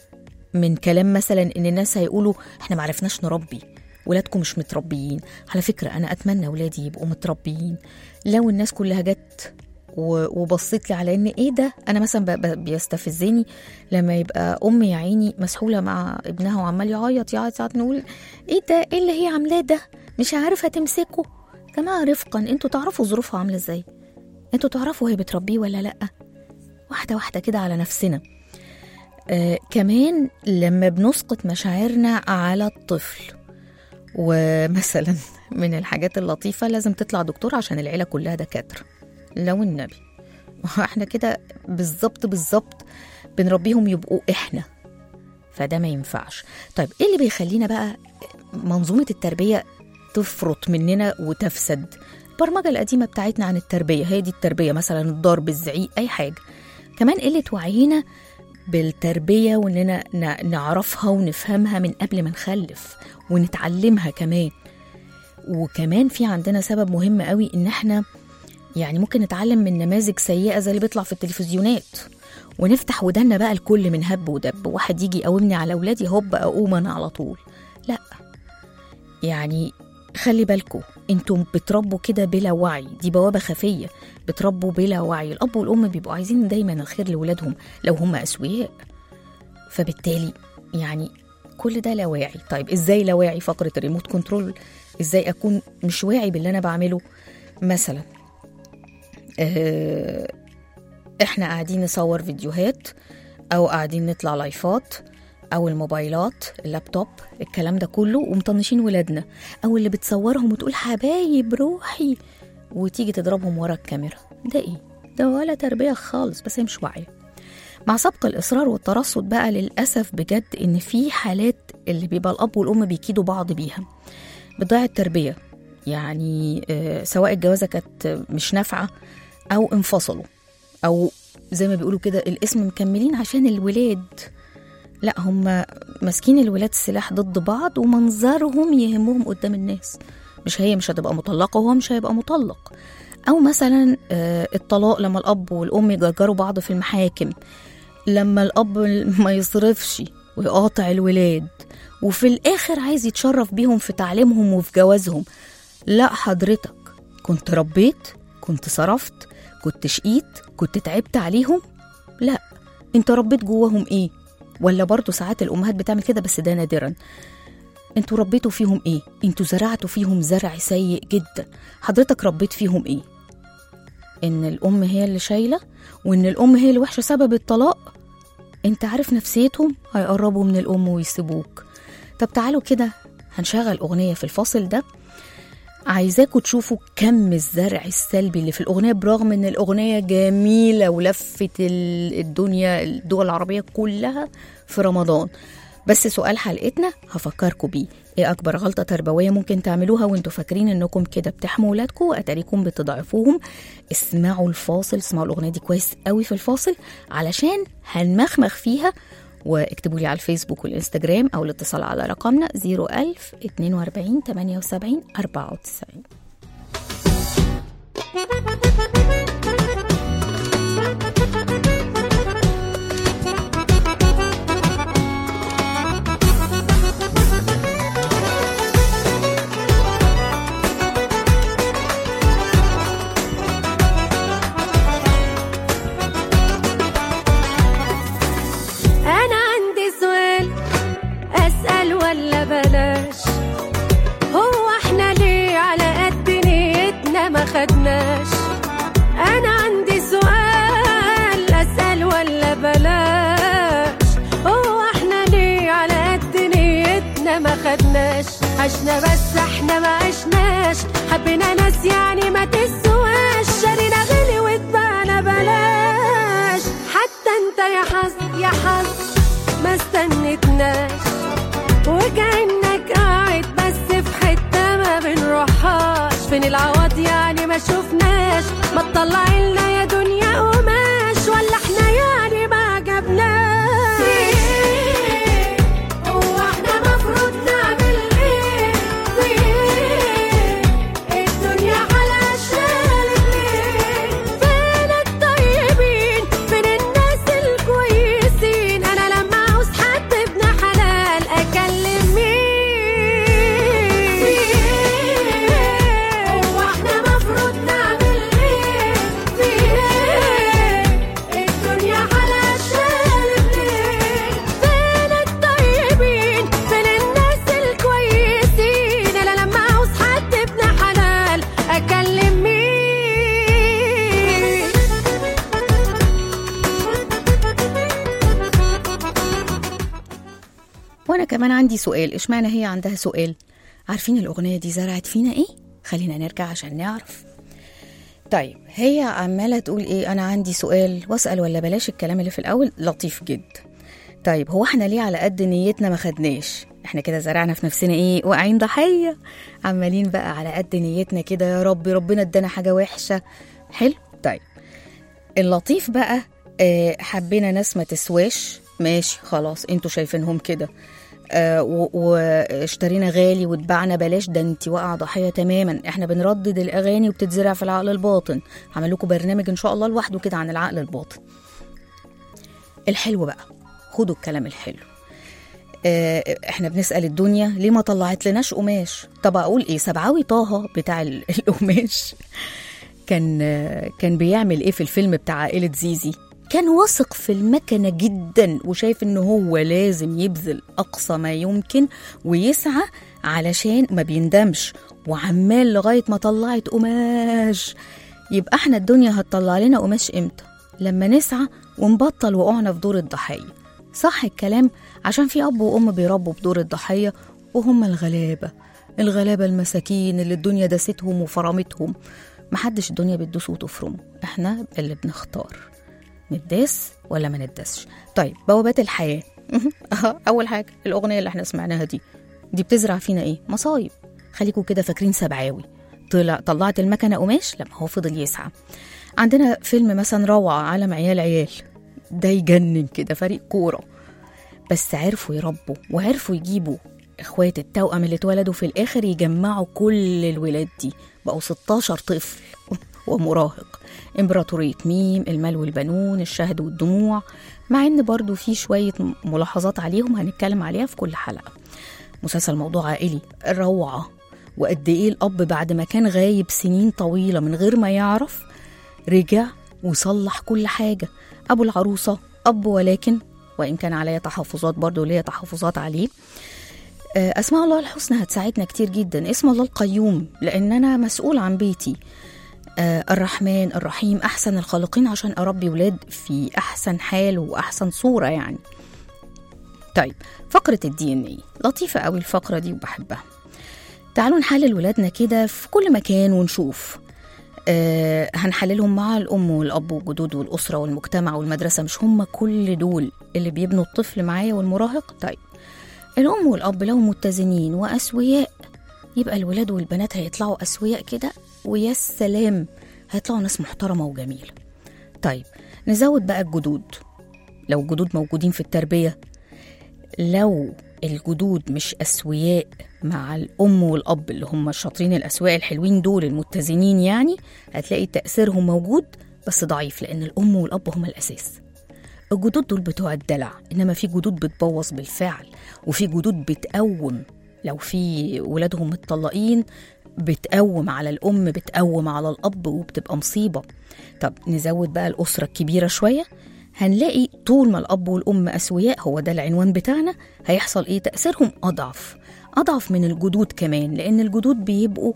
من كلام مثلا إن الناس هيقولوا إحنا معرفناش نربي، ولادكم مش متربيين. على فكرة أنا أتمنى ولادي يبقوا متربيين. لو الناس كلها جت وبصيت لي على إن إيه ده، أنا مثلا بيستفزني لما يبقى أم يا عيني مسحولة مع ابنها وعمال يعيط يعيط، ساعات نقول إيه ده، إيه اللي هي عاملاه ده، مش عارفة تمسكه. جماعة رفقا، انتوا تعرفوا ظروفها عاملة ازاي، انتوا تعرفوا هي بتربيه ولا لأ. واحدة واحدة كده على نفسنا. آه كمان لما بنسقط مشاعرنا على الطفل، ومثلا من الحاجات اللطيفة لازم تطلع دكتور عشان العيلة كلها دكاترة، لو النبي احنا كده بالظبط بالظبط بنربيهم يبقوا احنا، فده ما ينفعش. طيب ايه اللي بيخلينا بقى منظومة التربية تفرط مننا وتفسد؟ البرمجة القديمة بتاعتنا عن التربية، هي دي التربية، مثلا الضرب، الزعيق، أي حاجة. كمان قلة وعينا بالتربية، وإننا نعرفها ونفهمها من قبل ما نخلف ونتعلمها كمان. وكمان في عندنا سبب مهم قوي، إن احنا يعني ممكن نتعلم من نماذج سيئة زي اللي بيطلع في التلفزيونات، ونفتح ودنا بقى الكل من هب ودب، واحد يجي يقومني على أولادي هوب أقوم أنا على طول. لا، يعني خلي بالكم انتم بتربوا كده بلا وعي، دي بوابة خفية، بتربوا بلا وعي. الأب والأم بيبقوا عايزين دايما الخير لولادهم لو هم أسوياء، فبالتالي يعني كل ده لا واعي. طيب ازاي لا واعي؟ فقرة الريموت كنترول، ازاي أكون مش واعي باللي أنا بعمله؟ مثلا اه احنا قاعدين نصور فيديوهات، أو قاعدين نطلع لايفات، أو الموبايلات، اللابتوب، الكلام ده كله، ومطنشين ولادنا، أو اللي بتصورهم وتقول حبايب روحي، وتيجي تضربهم ورا الكاميرا. ده إيه؟ ده ولا تربية خالص، بس هي مش واعية. مع سبق الإصرار والترصد بقى للأسف بجد إن في حالات اللي بيبقى الأب والأم بيكيدوا بعض بيها، بتضيع التربية. يعني آه سواء الجوازة كانت مش نافعة، أو انفصلوا، أو زي ما بيقولوا كده الاسم مكملين عشان الولاد، لا هم ماسكين الولاد سلاح ضد بعض، ومنظرهم يهمهم قدام الناس. مش هي مش هتبقى مطلقة وهو مش هيبقى مطلق. أو مثلا الطلاق، لما الأب والأم يجرجروا بعض في المحاكم، لما الأب ما يصرفش ويقاطع الولاد، وفي الآخر عايز يتشرف بيهم في تعليمهم وفي جوازهم. لا حضرتك، كنت ربيت، كنت صرفت، كنت شقيت، كنت تعبت عليهم؟ لا، انت ربيت جواهم ايه؟ ولا برضو ساعات الأمهات بتعمل كده بس ده نادرا. انتوا ربيتوا فيهم ايه؟ انتوا زرعتوا فيهم زرع سيء جدا. حضرتك ربيت فيهم ايه؟ ان الأم هي اللي شايلة، وان الأم هي اللي وحشة سبب الطلاق. انت عارف نفسيتهم هيقربوا من الأم ويسيبوك. طب تعالوا كده هنشغل أغنية في الفاصل ده، عايزاكوا تشوفوا كم الزرع السلبي اللي في الأغنية، برغم ان الأغنية جميلة ولفت الدنيا، الدول العربية كلها في رمضان. بس سؤال حلقتنا هفكركوا بيه، ايه أكبر غلطة تربوية ممكن تعملوها وانتوا فاكرين انكم كده بتحموا ولادكم واتاريكم بتضعفوهم؟ اسمعوا الفاصل، اسمعوا الأغنية دي كويس قوي في الفاصل علشان هنمخمخ فيها. واكتبوا لي على الفيسبوك والإنستجرام، أو الاتصال على رقمنا زيرو ألف اتنين وأربعين تمانية وسبعين أربعة وتسعين. خدناش. أنا عندي سؤال، أسأل ولا بلاش؟ هو احنا ليه على قد نيتنا ما خدناش؟ عشنا بس احنا ما عشناش، حبينا ناس يعني ما تسواش، شارينا غلي واتبعنا بلاش. حتى انت يا حظ يا حظ ما استنتناش، وكأنك قاعد بس في حتة ما بنروحهاش. فين العوض يعني ما شفناش؟ ما تطلعلنا يا دنيا قماش، ولا احنا يعني ما عجبناش؟ ايه هو احنا مفروض نعمل ايه؟ ايه الدنيا على شالت ليه؟ فين الطيبين؟ فين الناس الكويسين؟ انا لما عاوز حد ابن حلال اكلم مين؟ هو احنا مفروض نعمل ايه؟ وانا كمان عندي سؤال، اشمعنى هي عندها سؤال؟ عارفين الاغنيه دي زرعت فينا ايه؟ خلينا نرجع عشان نعرف. طيب هي عماله تقول ايه؟ انا عندي سؤال واسال، ولا بلاش الكلام اللي في الاول لطيف جدا. طيب هو احنا ليه على قد نيتنا ما خدناش؟ احنا كده زرعنا في نفسنا ايه؟ واقعين ضحيه، عمالين بقى على قد نيتنا كده، يا رب ربنا ادانا حاجه وحشه. حلو. طيب اللطيف بقى اه حبينا ناس ما تسواش، ماشي خلاص انتوا شايفينهم كده، اه واشترينا غالي واتبعنا بلاش، ده انتي واقعه ضحيه تماما. احنا بنردد الاغاني وبتتزرع في العقل الباطن، هعمل لكم برنامج ان شاء الله لوحده كده عن العقل الباطن. الحلو بقى، خدوا الكلام الحلو. اه احنا بنسأل الدنيا ليه ما طلعت لناش قماش. طب اقول ايه؟ سبعاوي طه بتاع القماش كان اه كان بيعمل ايه في الفيلم بتاع عائلة زيزي؟ كان واثق في المكنة جدا، وشايف انه هو لازم يبذل اقصى ما يمكن ويسعى علشان ما بيندمش، وعمال لغاية ما طلعت قماش. يبقى احنا الدنيا هتطلع لنا قماش امتى؟ لما نسعى ونبطل وقعنا في دور الضحية. صح الكلام؟ عشان في أب وأم بيربوا بدور الضحية، وهم الغلابة الغلابة المساكين اللي الدنيا داستهم وفرمتهم. محدش الدنيا بتدوس وتفرمه، احنا اللي بنختار نداس ولا ما نداسش. طيب بوابات الحياة أول حاجة الأغنية اللي احنا سمعناها دي دي بتزرع فينا ايه؟ مصايب. خليكوا كده فاكرين سبعاوي طلع طلعت المكنة قماش لما هو فضل يسعى. عندنا فيلم مثلا روعة، عالم عيال عيال، ده يجنن كده، فريق كورة بس عرفوا يربوا وعرفوا يجيبوا اخوات التوأم اللي اتولدوا في الاخر، يجمعوا كل الولاد دي بقوا ستاشر طفل ومراهق. امبراطورية ميم، المال والبنون، الشهد والدموع، مع ان برضو في شوية ملاحظات عليهم هنتكلم عليها في كل حلقة. مسلسل موضوع عائلي روعة، وقد ايه الاب بعد ما كان غايب سنين طويلة من غير ما يعرف رجع وصلح كل حاجة. ابو العروسة اب، ولكن وإن كان عليا تحفظات برضو ليا تحفظات عليه. أسماء الله الحسنى هتساعدنا كتير جدا. اسم الله القيوم لأن أنا مسؤول عن بيتي. الرحمن الرحيم أحسن الخالقين عشان أربي ولاد في أحسن حال وأحسن صورة يعني. طيب فقرة الدي ان اي لطيفة قوي الفقرة دي وبحبها. تعالوا نحلل ولادنا كده في كل مكان ونشوف. أه هنحللهم مع الأم والأب والجدود والأسرة والمجتمع والمدرسة، مش هم كل دول اللي بيبنوا الطفل معايا والمراهق؟ طيب الأم والأب لو متزنين وأسوياء يبقى الولاد والبنات هيطلعوا أسوياء كده، ويا السلام هيطلعوا ناس محترمة وجميلة. طيب نزود بقى الجدود، لو الجدود موجودين في التربية. لو الجدود مش أسوياء مع الأم والأب اللي هم الشاطرين الأسواق الحلوين دول المتزنين يعني، هتلاقي تأثيرهم موجود بس ضعيف، لأن الأم والأب هم الأساس. الجدود دول بتوع الدلع، إنما في جدود بتبوظ بالفعل، وفي جدود بتقوم. لو في ولادهم متطلقين بتقوم على الأم، بتقوم على الأب، وبتبقى مصيبة. طب نزود بقى الأسرة الكبيرة شوية، هنلاقي طول ما الأب والأم أسوياء، هو ده العنوان بتاعنا، هيحصل إيه؟ تأثيرهم أضعف أضعف من الجدود كمان، لأن الجدود بيبقوا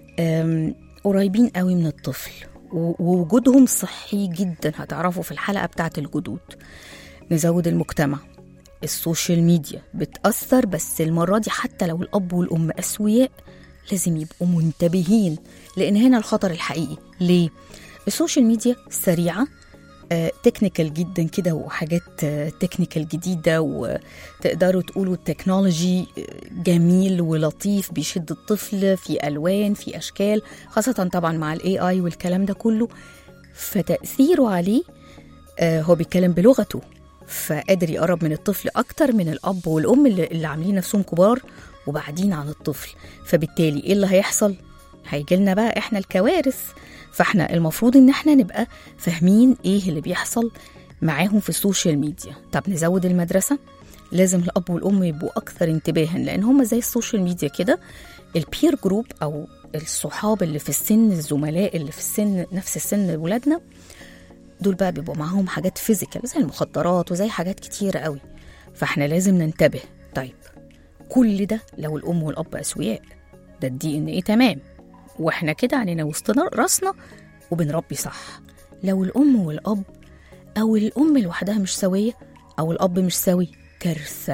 قريبين قوي من الطفل، ووجودهم صحي جدا، هتعرفوا في الحلقة بتاعت الجدود. نزود المجتمع، السوشيال ميديا بتأثر، بس المرة دي حتى لو الأب والأم أسوياء لازم يبقوا منتبهين، لأن هنا الخطر الحقيقي. ليه؟ السوشيال ميديا سريعة، تكنيكال جدا كده، وحاجات تكنيكال جديدة، وتقدروا تقولوا التكنولوجي جميل ولطيف، بيشد الطفل في ألوان في أشكال، خاصة طبعا مع الاي اي والكلام ده كله. فتأثيره عليه هو بيتكلم بلغته، فقادر يقرب من الطفل أكتر من الأب والأم اللي, اللي عاملين نفسهم كبار وبعدين عن الطفل. فبالتالي إيه اللي هيحصل؟ هيجيلنا بقى إحنا الكوارث. فاحنا المفروض ان احنا نبقى فاهمين ايه اللي بيحصل معاهم في السوشيال ميديا. طب نزود المدرسة، لازم الاب والام يبقوا اكثر انتباها، لان هم زي السوشيال ميديا كده، البير جروب او الصحاب اللي في السن، الزملاء اللي في السن نفس السن ولادنا دول بقى بيبقوا معاهم حاجات فيزيكال زي المخدرات وزي حاجات كتيرة قوي، فاحنا لازم ننتبه. طيب كل ده لو الام والاب اسوياء، ده الدي ان ايه تمام، واحنا كده عنينا وسطنا راسنا وبنربي صح. لو الام والاب او الام لوحدها مش سويه او الاب مش سوي، كارثه،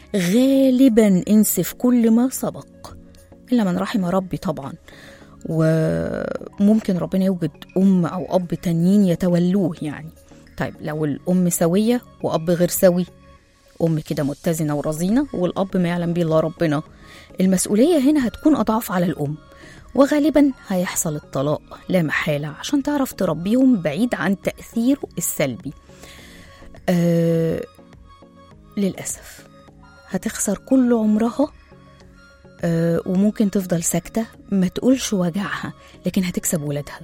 غالبا انسف كل ما سبق إلا من رحم ربي طبعا، وممكن ربنا يوجد أم أو أب تانيين يتولوه يعني. طيب لو الأم سوية وأب غير سوي، أم كده متزنة ورزينة والأب ما يعلم بيه الله ربنا، المسؤولية هنا هتكون أضعف على الأم، وغالبا هيحصل الطلاق لا محالة عشان تعرف تربيهم بعيد عن تأثيره السلبي. آه للأسف هتخسر كل عمرها، آه وممكن تفضل ساكتة ما تقولش وجعها، لكن هتكسب ولادها.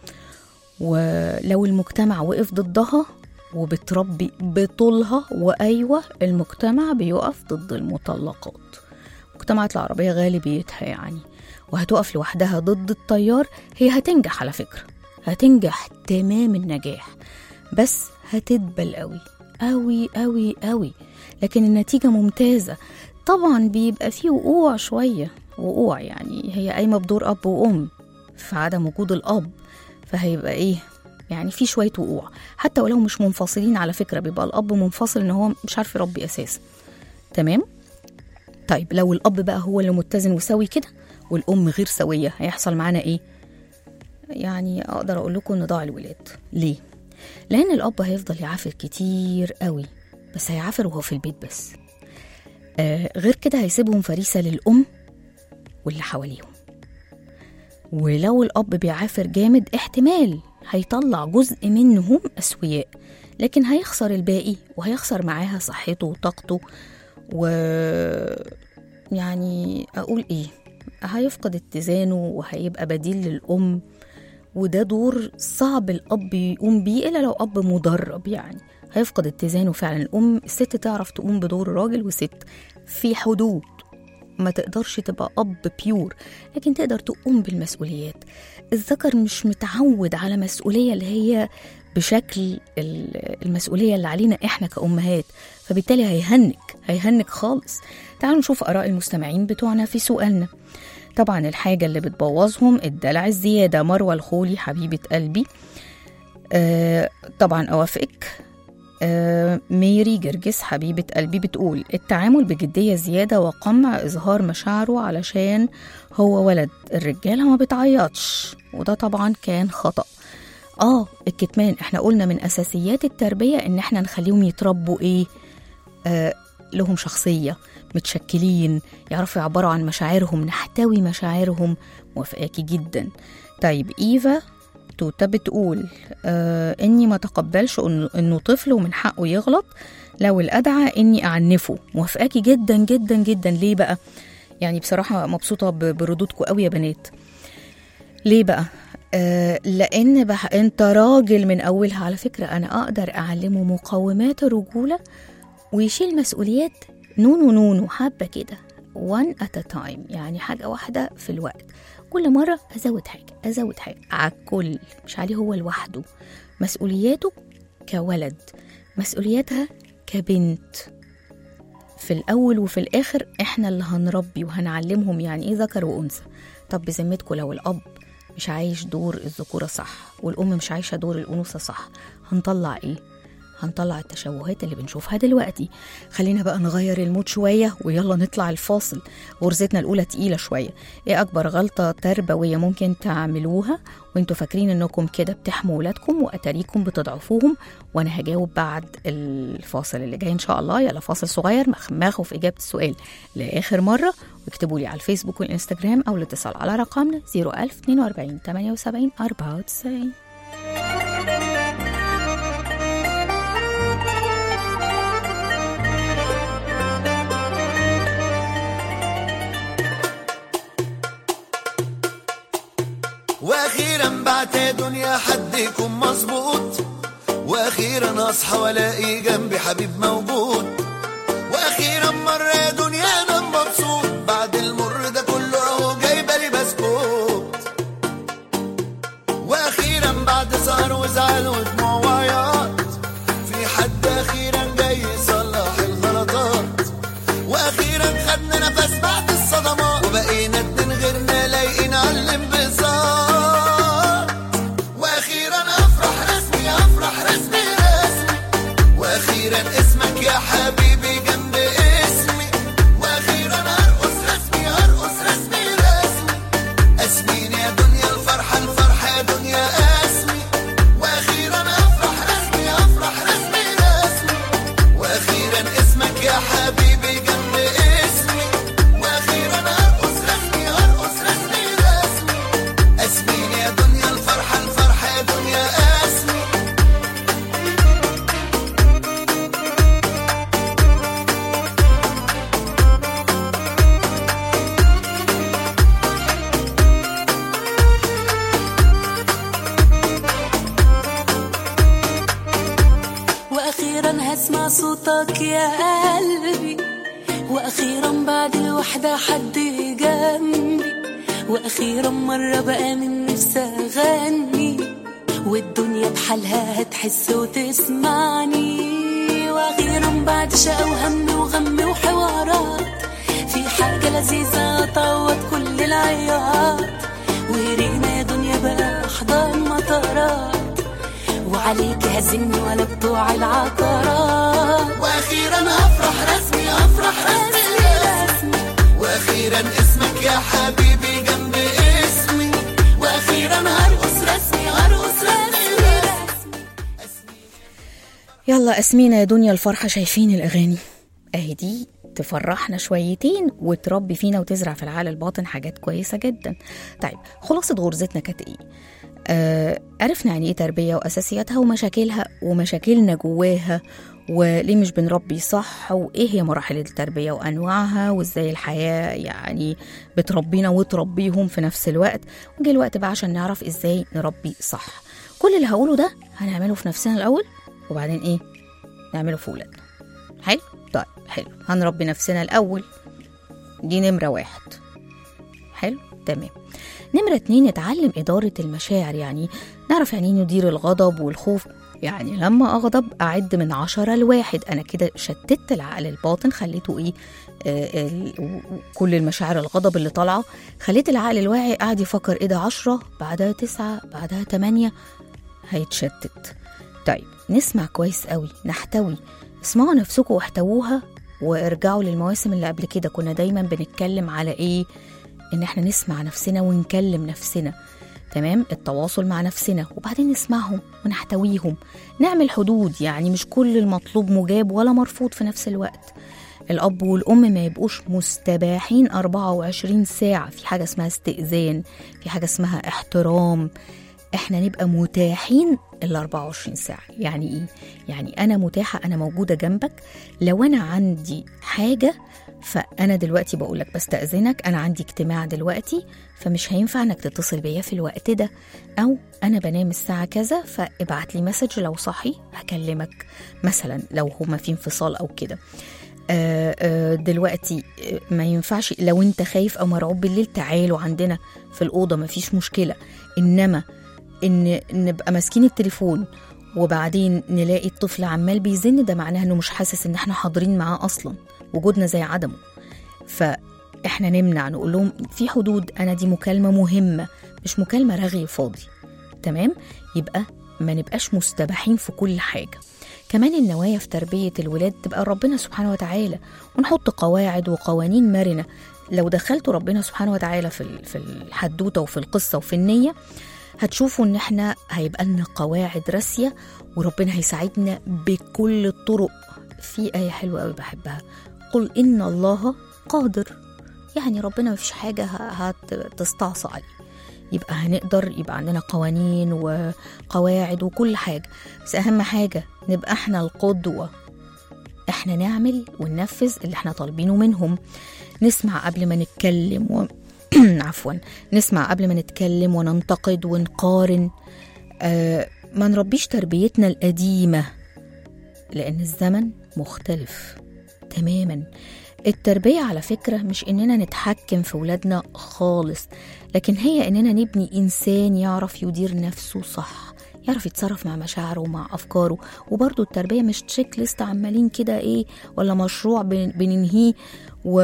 ولو المجتمع وقف ضدها وبتربي بطولها، وأيوة المجتمع بيقف ضد المطلقات، المجتمعات العربية غالبيتها يعني، وهتقف لوحدها ضد التيار، هي هتنجح على فكرة، هتنجح تمام النجاح، بس هتدبل قوي قوي قوي قوي، لكن النتيجة ممتازة. طبعا بيبقى فيه وقوع شوية، وقوع يعني هي قايمة بدور أب وأم في عدم وجود الأب، فهيبقى إيه يعني في شوية وقوع، حتى ولو مش منفصلين على فكرة، بيبقى الأب منفصل إن هو مش عارف يربي أساسا. تمام. طيب لو الأب بقى هو اللي متزن وسوي كده والأم غير سوية، هيحصل معانا إيه؟ يعني أقدر أقول لكم إن ضاع الولاد. ليه؟ لأن الأب هيفضل يعافر كتير قوي، بس هيعافر وهو في البيت بس. آه غير كده هيسيبهم فريسة للأم واللي حواليهم. ولو الأب بيعافر جامد احتمال هيطلع جزء منهم أسوياء، لكن هيخسر الباقي، وهيخسر معاها صحته وطاقته، و يعني أقول إيه، هيفقد اتزانه وهيبقى بديل للأم، وده دور صعب الأب يقوم بيه إلا لو أب مدرب يعني. هيفقد اتزانه فعلا. الأم الست تعرف تقوم بدور راجل وست في حدود، ما تقدرش تبقى أب بيور، لكن تقدر تقوم بالمسؤوليات. الذكر مش متعود على مسؤولية اللي هي بشكل المسؤولية اللي علينا إحنا كأمهات، فبالتالي هيهنك هيهنك خالص. تعالوا نشوف آراء المستمعين بتوعنا في سؤالنا. طبعا الحاجة اللي بتبوظهم الدلع الزيادة. مروة الخولي حبيبة قلبي آه طبعا أوافقك. آه ميري جرجس حبيبة قلبي بتقول التعامل بجدية زيادة وقمع إظهار مشاعره علشان هو ولد. الرجالة ما بتعيطش، وده طبعا كان خطأ. آه الكتمان احنا قلنا من أساسيات التربية إن احنا نخليهم يتربوا إيه آه لهم شخصية، متشكلين، يعرفوا يعبروا عن مشاعرهم، نحتوي مشاعرهم. موافقاكي جدا. طيب إيفا توتا بتقول آه إني ما تقبلش إنه, إنه طفل ومن حقه يغلط، لو الأدعى إني أعنفه. موافقاكي جدا جدا جدا. ليه بقى؟ يعني بصراحة مبسوطة بردودكم قوي يا بنات. ليه بقى؟ آه لأن بح أنت راجل من أولها. على فكرة أنا أقدر أعلمه مقومات الرجولة ويشيل مسؤوليات نونو نونو حبة كده one at a time، يعني حاجة واحدة في الوقت. كل مرة أزود حاجة أزود حاجة على الكل، مش عليه هو لوحده. مسؤولياته كولد، مسؤولياتها كبنت. في الأول وفي الآخر إحنا اللي هنربي وهنعلمهم يعني إيه ذكر وأنثى. طب بذمتكم لو الأب مش عايش دور الذكورة صح والأم مش عايشة دور الأنوثة صح، هنطلع إيه؟ هنطلع التشوهات اللي بنشوفها دلوقتي. خلينا بقى نغير المود شوية ويلا نطلع الفاصل. غرزتنا الأولى تقيلة شوية. إيه أكبر غلطة تربوية ممكن تعملوها وانتوا فاكرين انكم كده بتحموا ولادكم وأتاريكم بتضعفوهم؟ وانا هجاوب بعد الفاصل اللي جاي ان شاء الله. يلا فاصل صغير مخمخوا في إجابة السؤال لآخر مرة، واكتبوا لي على الفيسبوك والإنستجرام أو الاتصال على رقمنا صفر ألف اتنين وأربعين تمانية وسبعين أربعة وتسعين. واخيرا بعت يا دنيا حد يكون مظبوط، واخيرا اصحى والاقي جنبي حبيب موجود، واخيرا مره يا دنيا انا مبسوط بعد المر ده كله اهو جايبه لي بسكوت، واخيرا بعد سهر وزعل ودموع وعياط في حد اخيرا جاي يصلح الغلطات، واخيرا خدنا نفس بعد الصدمات وبقينا اتنين غيرنا لايقين على الانبساط، واخيرا افرح رسمي افرح رسمي رسمي، واخيرا اسمك يا حبيبي جنب اسمي، صوتك يا قلبي، واخيرا بعد الوحدة حد جنبي، واخيرا مرة بقى من نفسي اغني، والدنيا بحالها هتحس وتسمعني. واخيرا بعد شقا وهم وغم وحوارات في حاجة لذيذة تعوض كل العياط، ورينا يا دنيا بقى احضان مطارات، وعليك هزمني ولا بتوع العقارات. واخيرا افرح رسمي افرح رسمي رسمي، واخيرا اسمك يا حبيبي جنب اسمي، واخيرا هرقص رسمي هرقص رسمي رسمي. يلا اسمينا يا دنيا الفرحة، شايفين الأغاني اهي دي تفرحنا شويتين وتربي فينا وتزرع في العقل الباطن حاجات كويسة جدا. طيب خلاصة غرزتنا كانت ايه؟ آه عرفنا يعني ايه تربية وأساسياتها ومشاكلها ومشاكلنا جواها، وليه مش بنربي صح، وايه هي مراحل التربية وأنواعها، وازاي الحياة يعني بتربينا وتربيهم في نفس الوقت. وجي الوقت بقى عشان نعرف ازاي نربي صح. كل اللي هقوله ده هنعمله في نفسنا الأول، وبعدين ايه نعمله في ولادنا. حلو؟ طيب حلو، هنربي نفسنا الأول، دي نمرة واحد. حلو تمام. نمرة اتنين، نتعلم إدارة المشاعر، يعني نعرف يعني ندير الغضب والخوف. يعني لما أغضب أعد من عشرة لواحد، أنا كده شتت العقل الباطن، خليته إيه آه كل المشاعر الغضب اللي طالعة، خليت العقل الواعي قاعد يفكر إيه ده عشرة بعدها تسعة بعدها تمانية، هيتشتت. طيب نسمع كويس قوي، نحتوي. اسمعوا نفسكم واحتووها، وارجعوا للمواسم اللي قبل كده كنا دايما بنتكلم على ايه، ان احنا نسمع نفسنا ونكلم نفسنا. تمام، التواصل مع نفسنا، وبعدين نسمعهم ونحتويهم. نعمل حدود، يعني مش كل المطلوب مجاب ولا مرفوض في نفس الوقت. الأب والأم ما يبقوش مستباحين أربعة وعشرين ساعة، في حاجة اسمها استئذان، في حاجة اسمها احترام. احنا نبقى متاحين ال أربعة وعشرين ساعة. يعني ايه؟ يعني انا متاحة، انا موجودة جنبك. لو انا عندي حاجة فانا دلوقتي بقولك بستأذنك، انا عندي اجتماع دلوقتي فمش هينفع انك تتصل بيا في الوقت ده، او انا بنام الساعة كذا فابعت لي مسج لو صحي هكلمك مثلا، لو هما في انفصال او كده. آآ آآ دلوقتي ما ينفعش، لو انت خايف او مرعوب بالليل تعالوا عندنا في الأوضة، ما فيش مشكلة. انما ان نبقى ماسكين التليفون وبعدين نلاقي الطفل عمال بيزن، ده معناه انه مش حاسس ان احنا حاضرين معاه اصلا، وجودنا زي عدمه. فاحنا نمنع، نقول لهم في حدود، انا دي مكالمة مهمة مش مكالمة رغي فاضي. تمام، يبقى ما نبقاش مستباحين في كل حاجة. كمان النوايا في تربية الولاد تبقى ربنا سبحانه وتعالى، ونحط قواعد وقوانين مرنة. لو دخلتوا ربنا سبحانه وتعالى في في الحدوتة وفي القصة وفي النية، هتشوفوا ان احنا هيبقى لنا قواعد راسية، وربنا هيساعدنا بكل الطرق. في آية حلوة قوي بحبها، قل إن الله قادر، يعني ربنا مفيش حاجة هتستعصى عليه. يبقى هنقدر، يبقى عندنا قوانين وقواعد وكل حاجة. بس أهم حاجة نبقى احنا القدوة، احنا نعمل وننفذ اللي احنا طالبينه منهم. نسمع قبل ما نتكلم و... عفوا نسمع قبل ما نتكلم وننتقد ونقارن. آه ما نربيش تربيتنا القديمة، لأن الزمن مختلف تماما. التربية على فكرة مش إننا نتحكم في ولادنا خالص، لكن هي إننا نبني إنسان يعرف يدير نفسه صح، يعرف يتصرف مع مشاعره ومع أفكاره. وبرضو التربية مش تشيك ليست عمالين كده إيه، ولا مشروع بننهيه و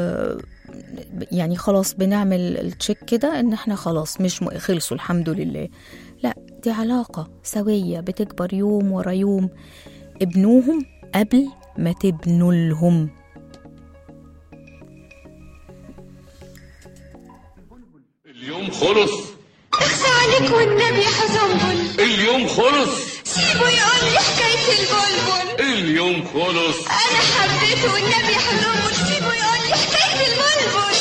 يعني خلاص بنعمل التشيك كده إن إحنا خلاص مش خلصوا الحمد لله. لا، دي علاقة سوية بتكبر يوم ورا يوم. ابنوهم قبل ما تبنوا لهم. اليوم خلص، اخفى عليك والنبي يا حزنبل. اليوم خلص، سيبه يقول لي حكاية البلبل. اليوم خلص، أنا حبيته والنبي يا حزنبل، سيبه يقول لي حكاية البلبل.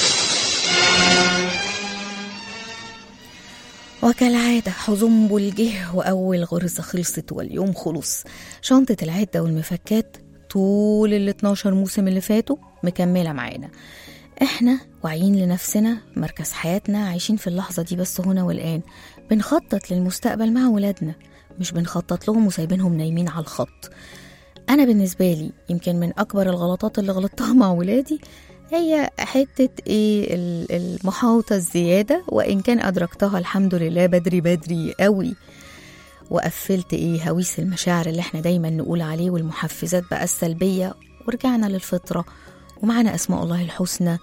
وكالعادة حزنبل جه وأول غرزة خلصت واليوم خلص. شنطة العدة والمفكات طول ال اتناشر موسم اللي فاتوا مكملة معانا. احنا واعيين لنفسنا، مركز حياتنا، عايشين في اللحظة دي بس هنا والآن. بنخطط للمستقبل مع ولادنا، مش بنخطط لهم وسايبينهم نايمين على الخط. أنا بالنسبة لي يمكن من أكبر الغلطات اللي غلطتها مع ولادي هي حتة إيه المحاوطة الزيادة، وإن كان أدركتها الحمد لله بدري بدري قوي، وقفلت إيه هويس المشاعر اللي احنا دايما نقول عليه والمحفزات بقى السلبية، ورجعنا للفطرة ومعنا أسماء الله الحسنى،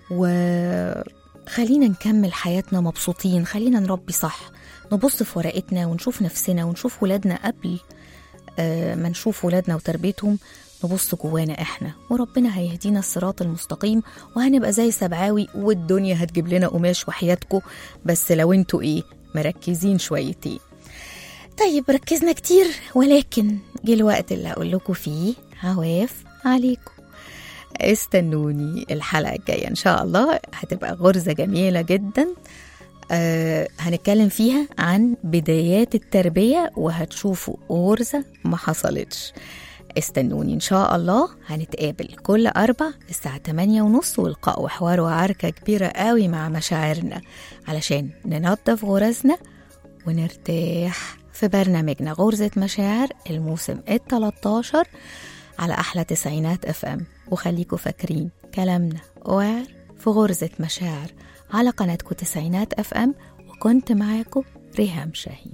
وخلينا نكمل حياتنا مبسوطين. خلينا نربي صح، نبص في ورقتنا ونشوف نفسنا ونشوف ولادنا قبل آه ما نشوف ولادنا وتربيتهم، نبص جوانا احنا، وربنا هيهدينا الصراط المستقيم، وهنبقى زي سبعاوي والدنيا هتجيب لنا قماش وحياتكم، بس لو انتوا ايه مركزين شويتين. طيب ركزنا كتير، ولكن جه الوقت اللي هقول لكم فيه عواف عليكم. استنوني الحلقة الجاية إن شاء الله، هتبقى غرزة جميلة جدا. آه هنتكلم فيها عن بدايات التربية، وهتشوفوا غرزة ما حصلتش. استنوني إن شاء الله، هنتقابل كل أربع الساعة تمانية ونص، ولقاء وحوار وعركة كبيرة قوي مع مشاعرنا علشان ننظف غرزنا ونرتاح في برنامجنا غرزة مشاعر الموسم التلاتاشر على أحلى تسعينات اف ام. وخليكوا فاكرين كلامنا وعر في غرزة مشاعر على قناتكم تسعينات اف ام، وكنت معاكم ريهام شاهين.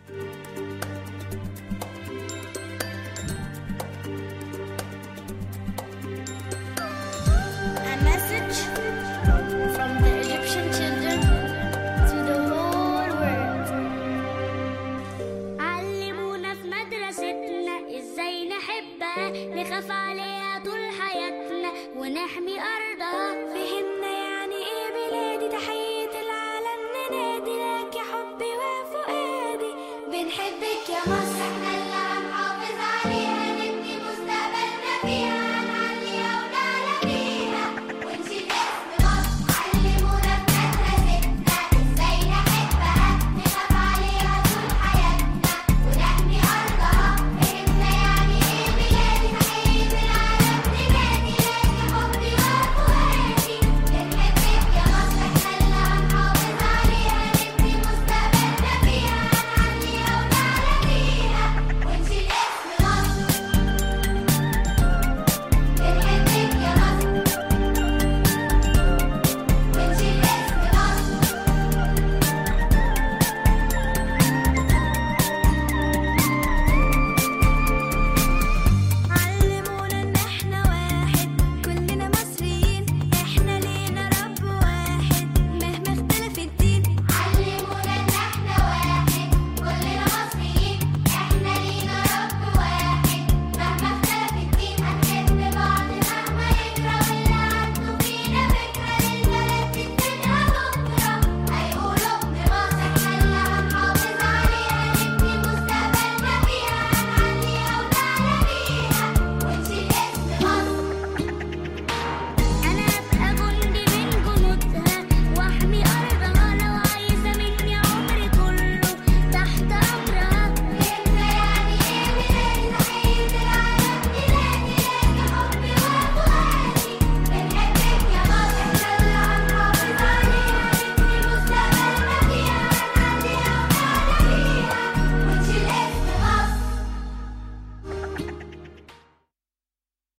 نخاف عليها طول حياتنا ونحمي أرضها. فهمنا يعني إيه بلادي، تحية العالم ننادي لك يا حبي وفؤادي. بنحبك يا مصر، احنا اللي هنحافظ عليها، نبني مستقبلنا فيها.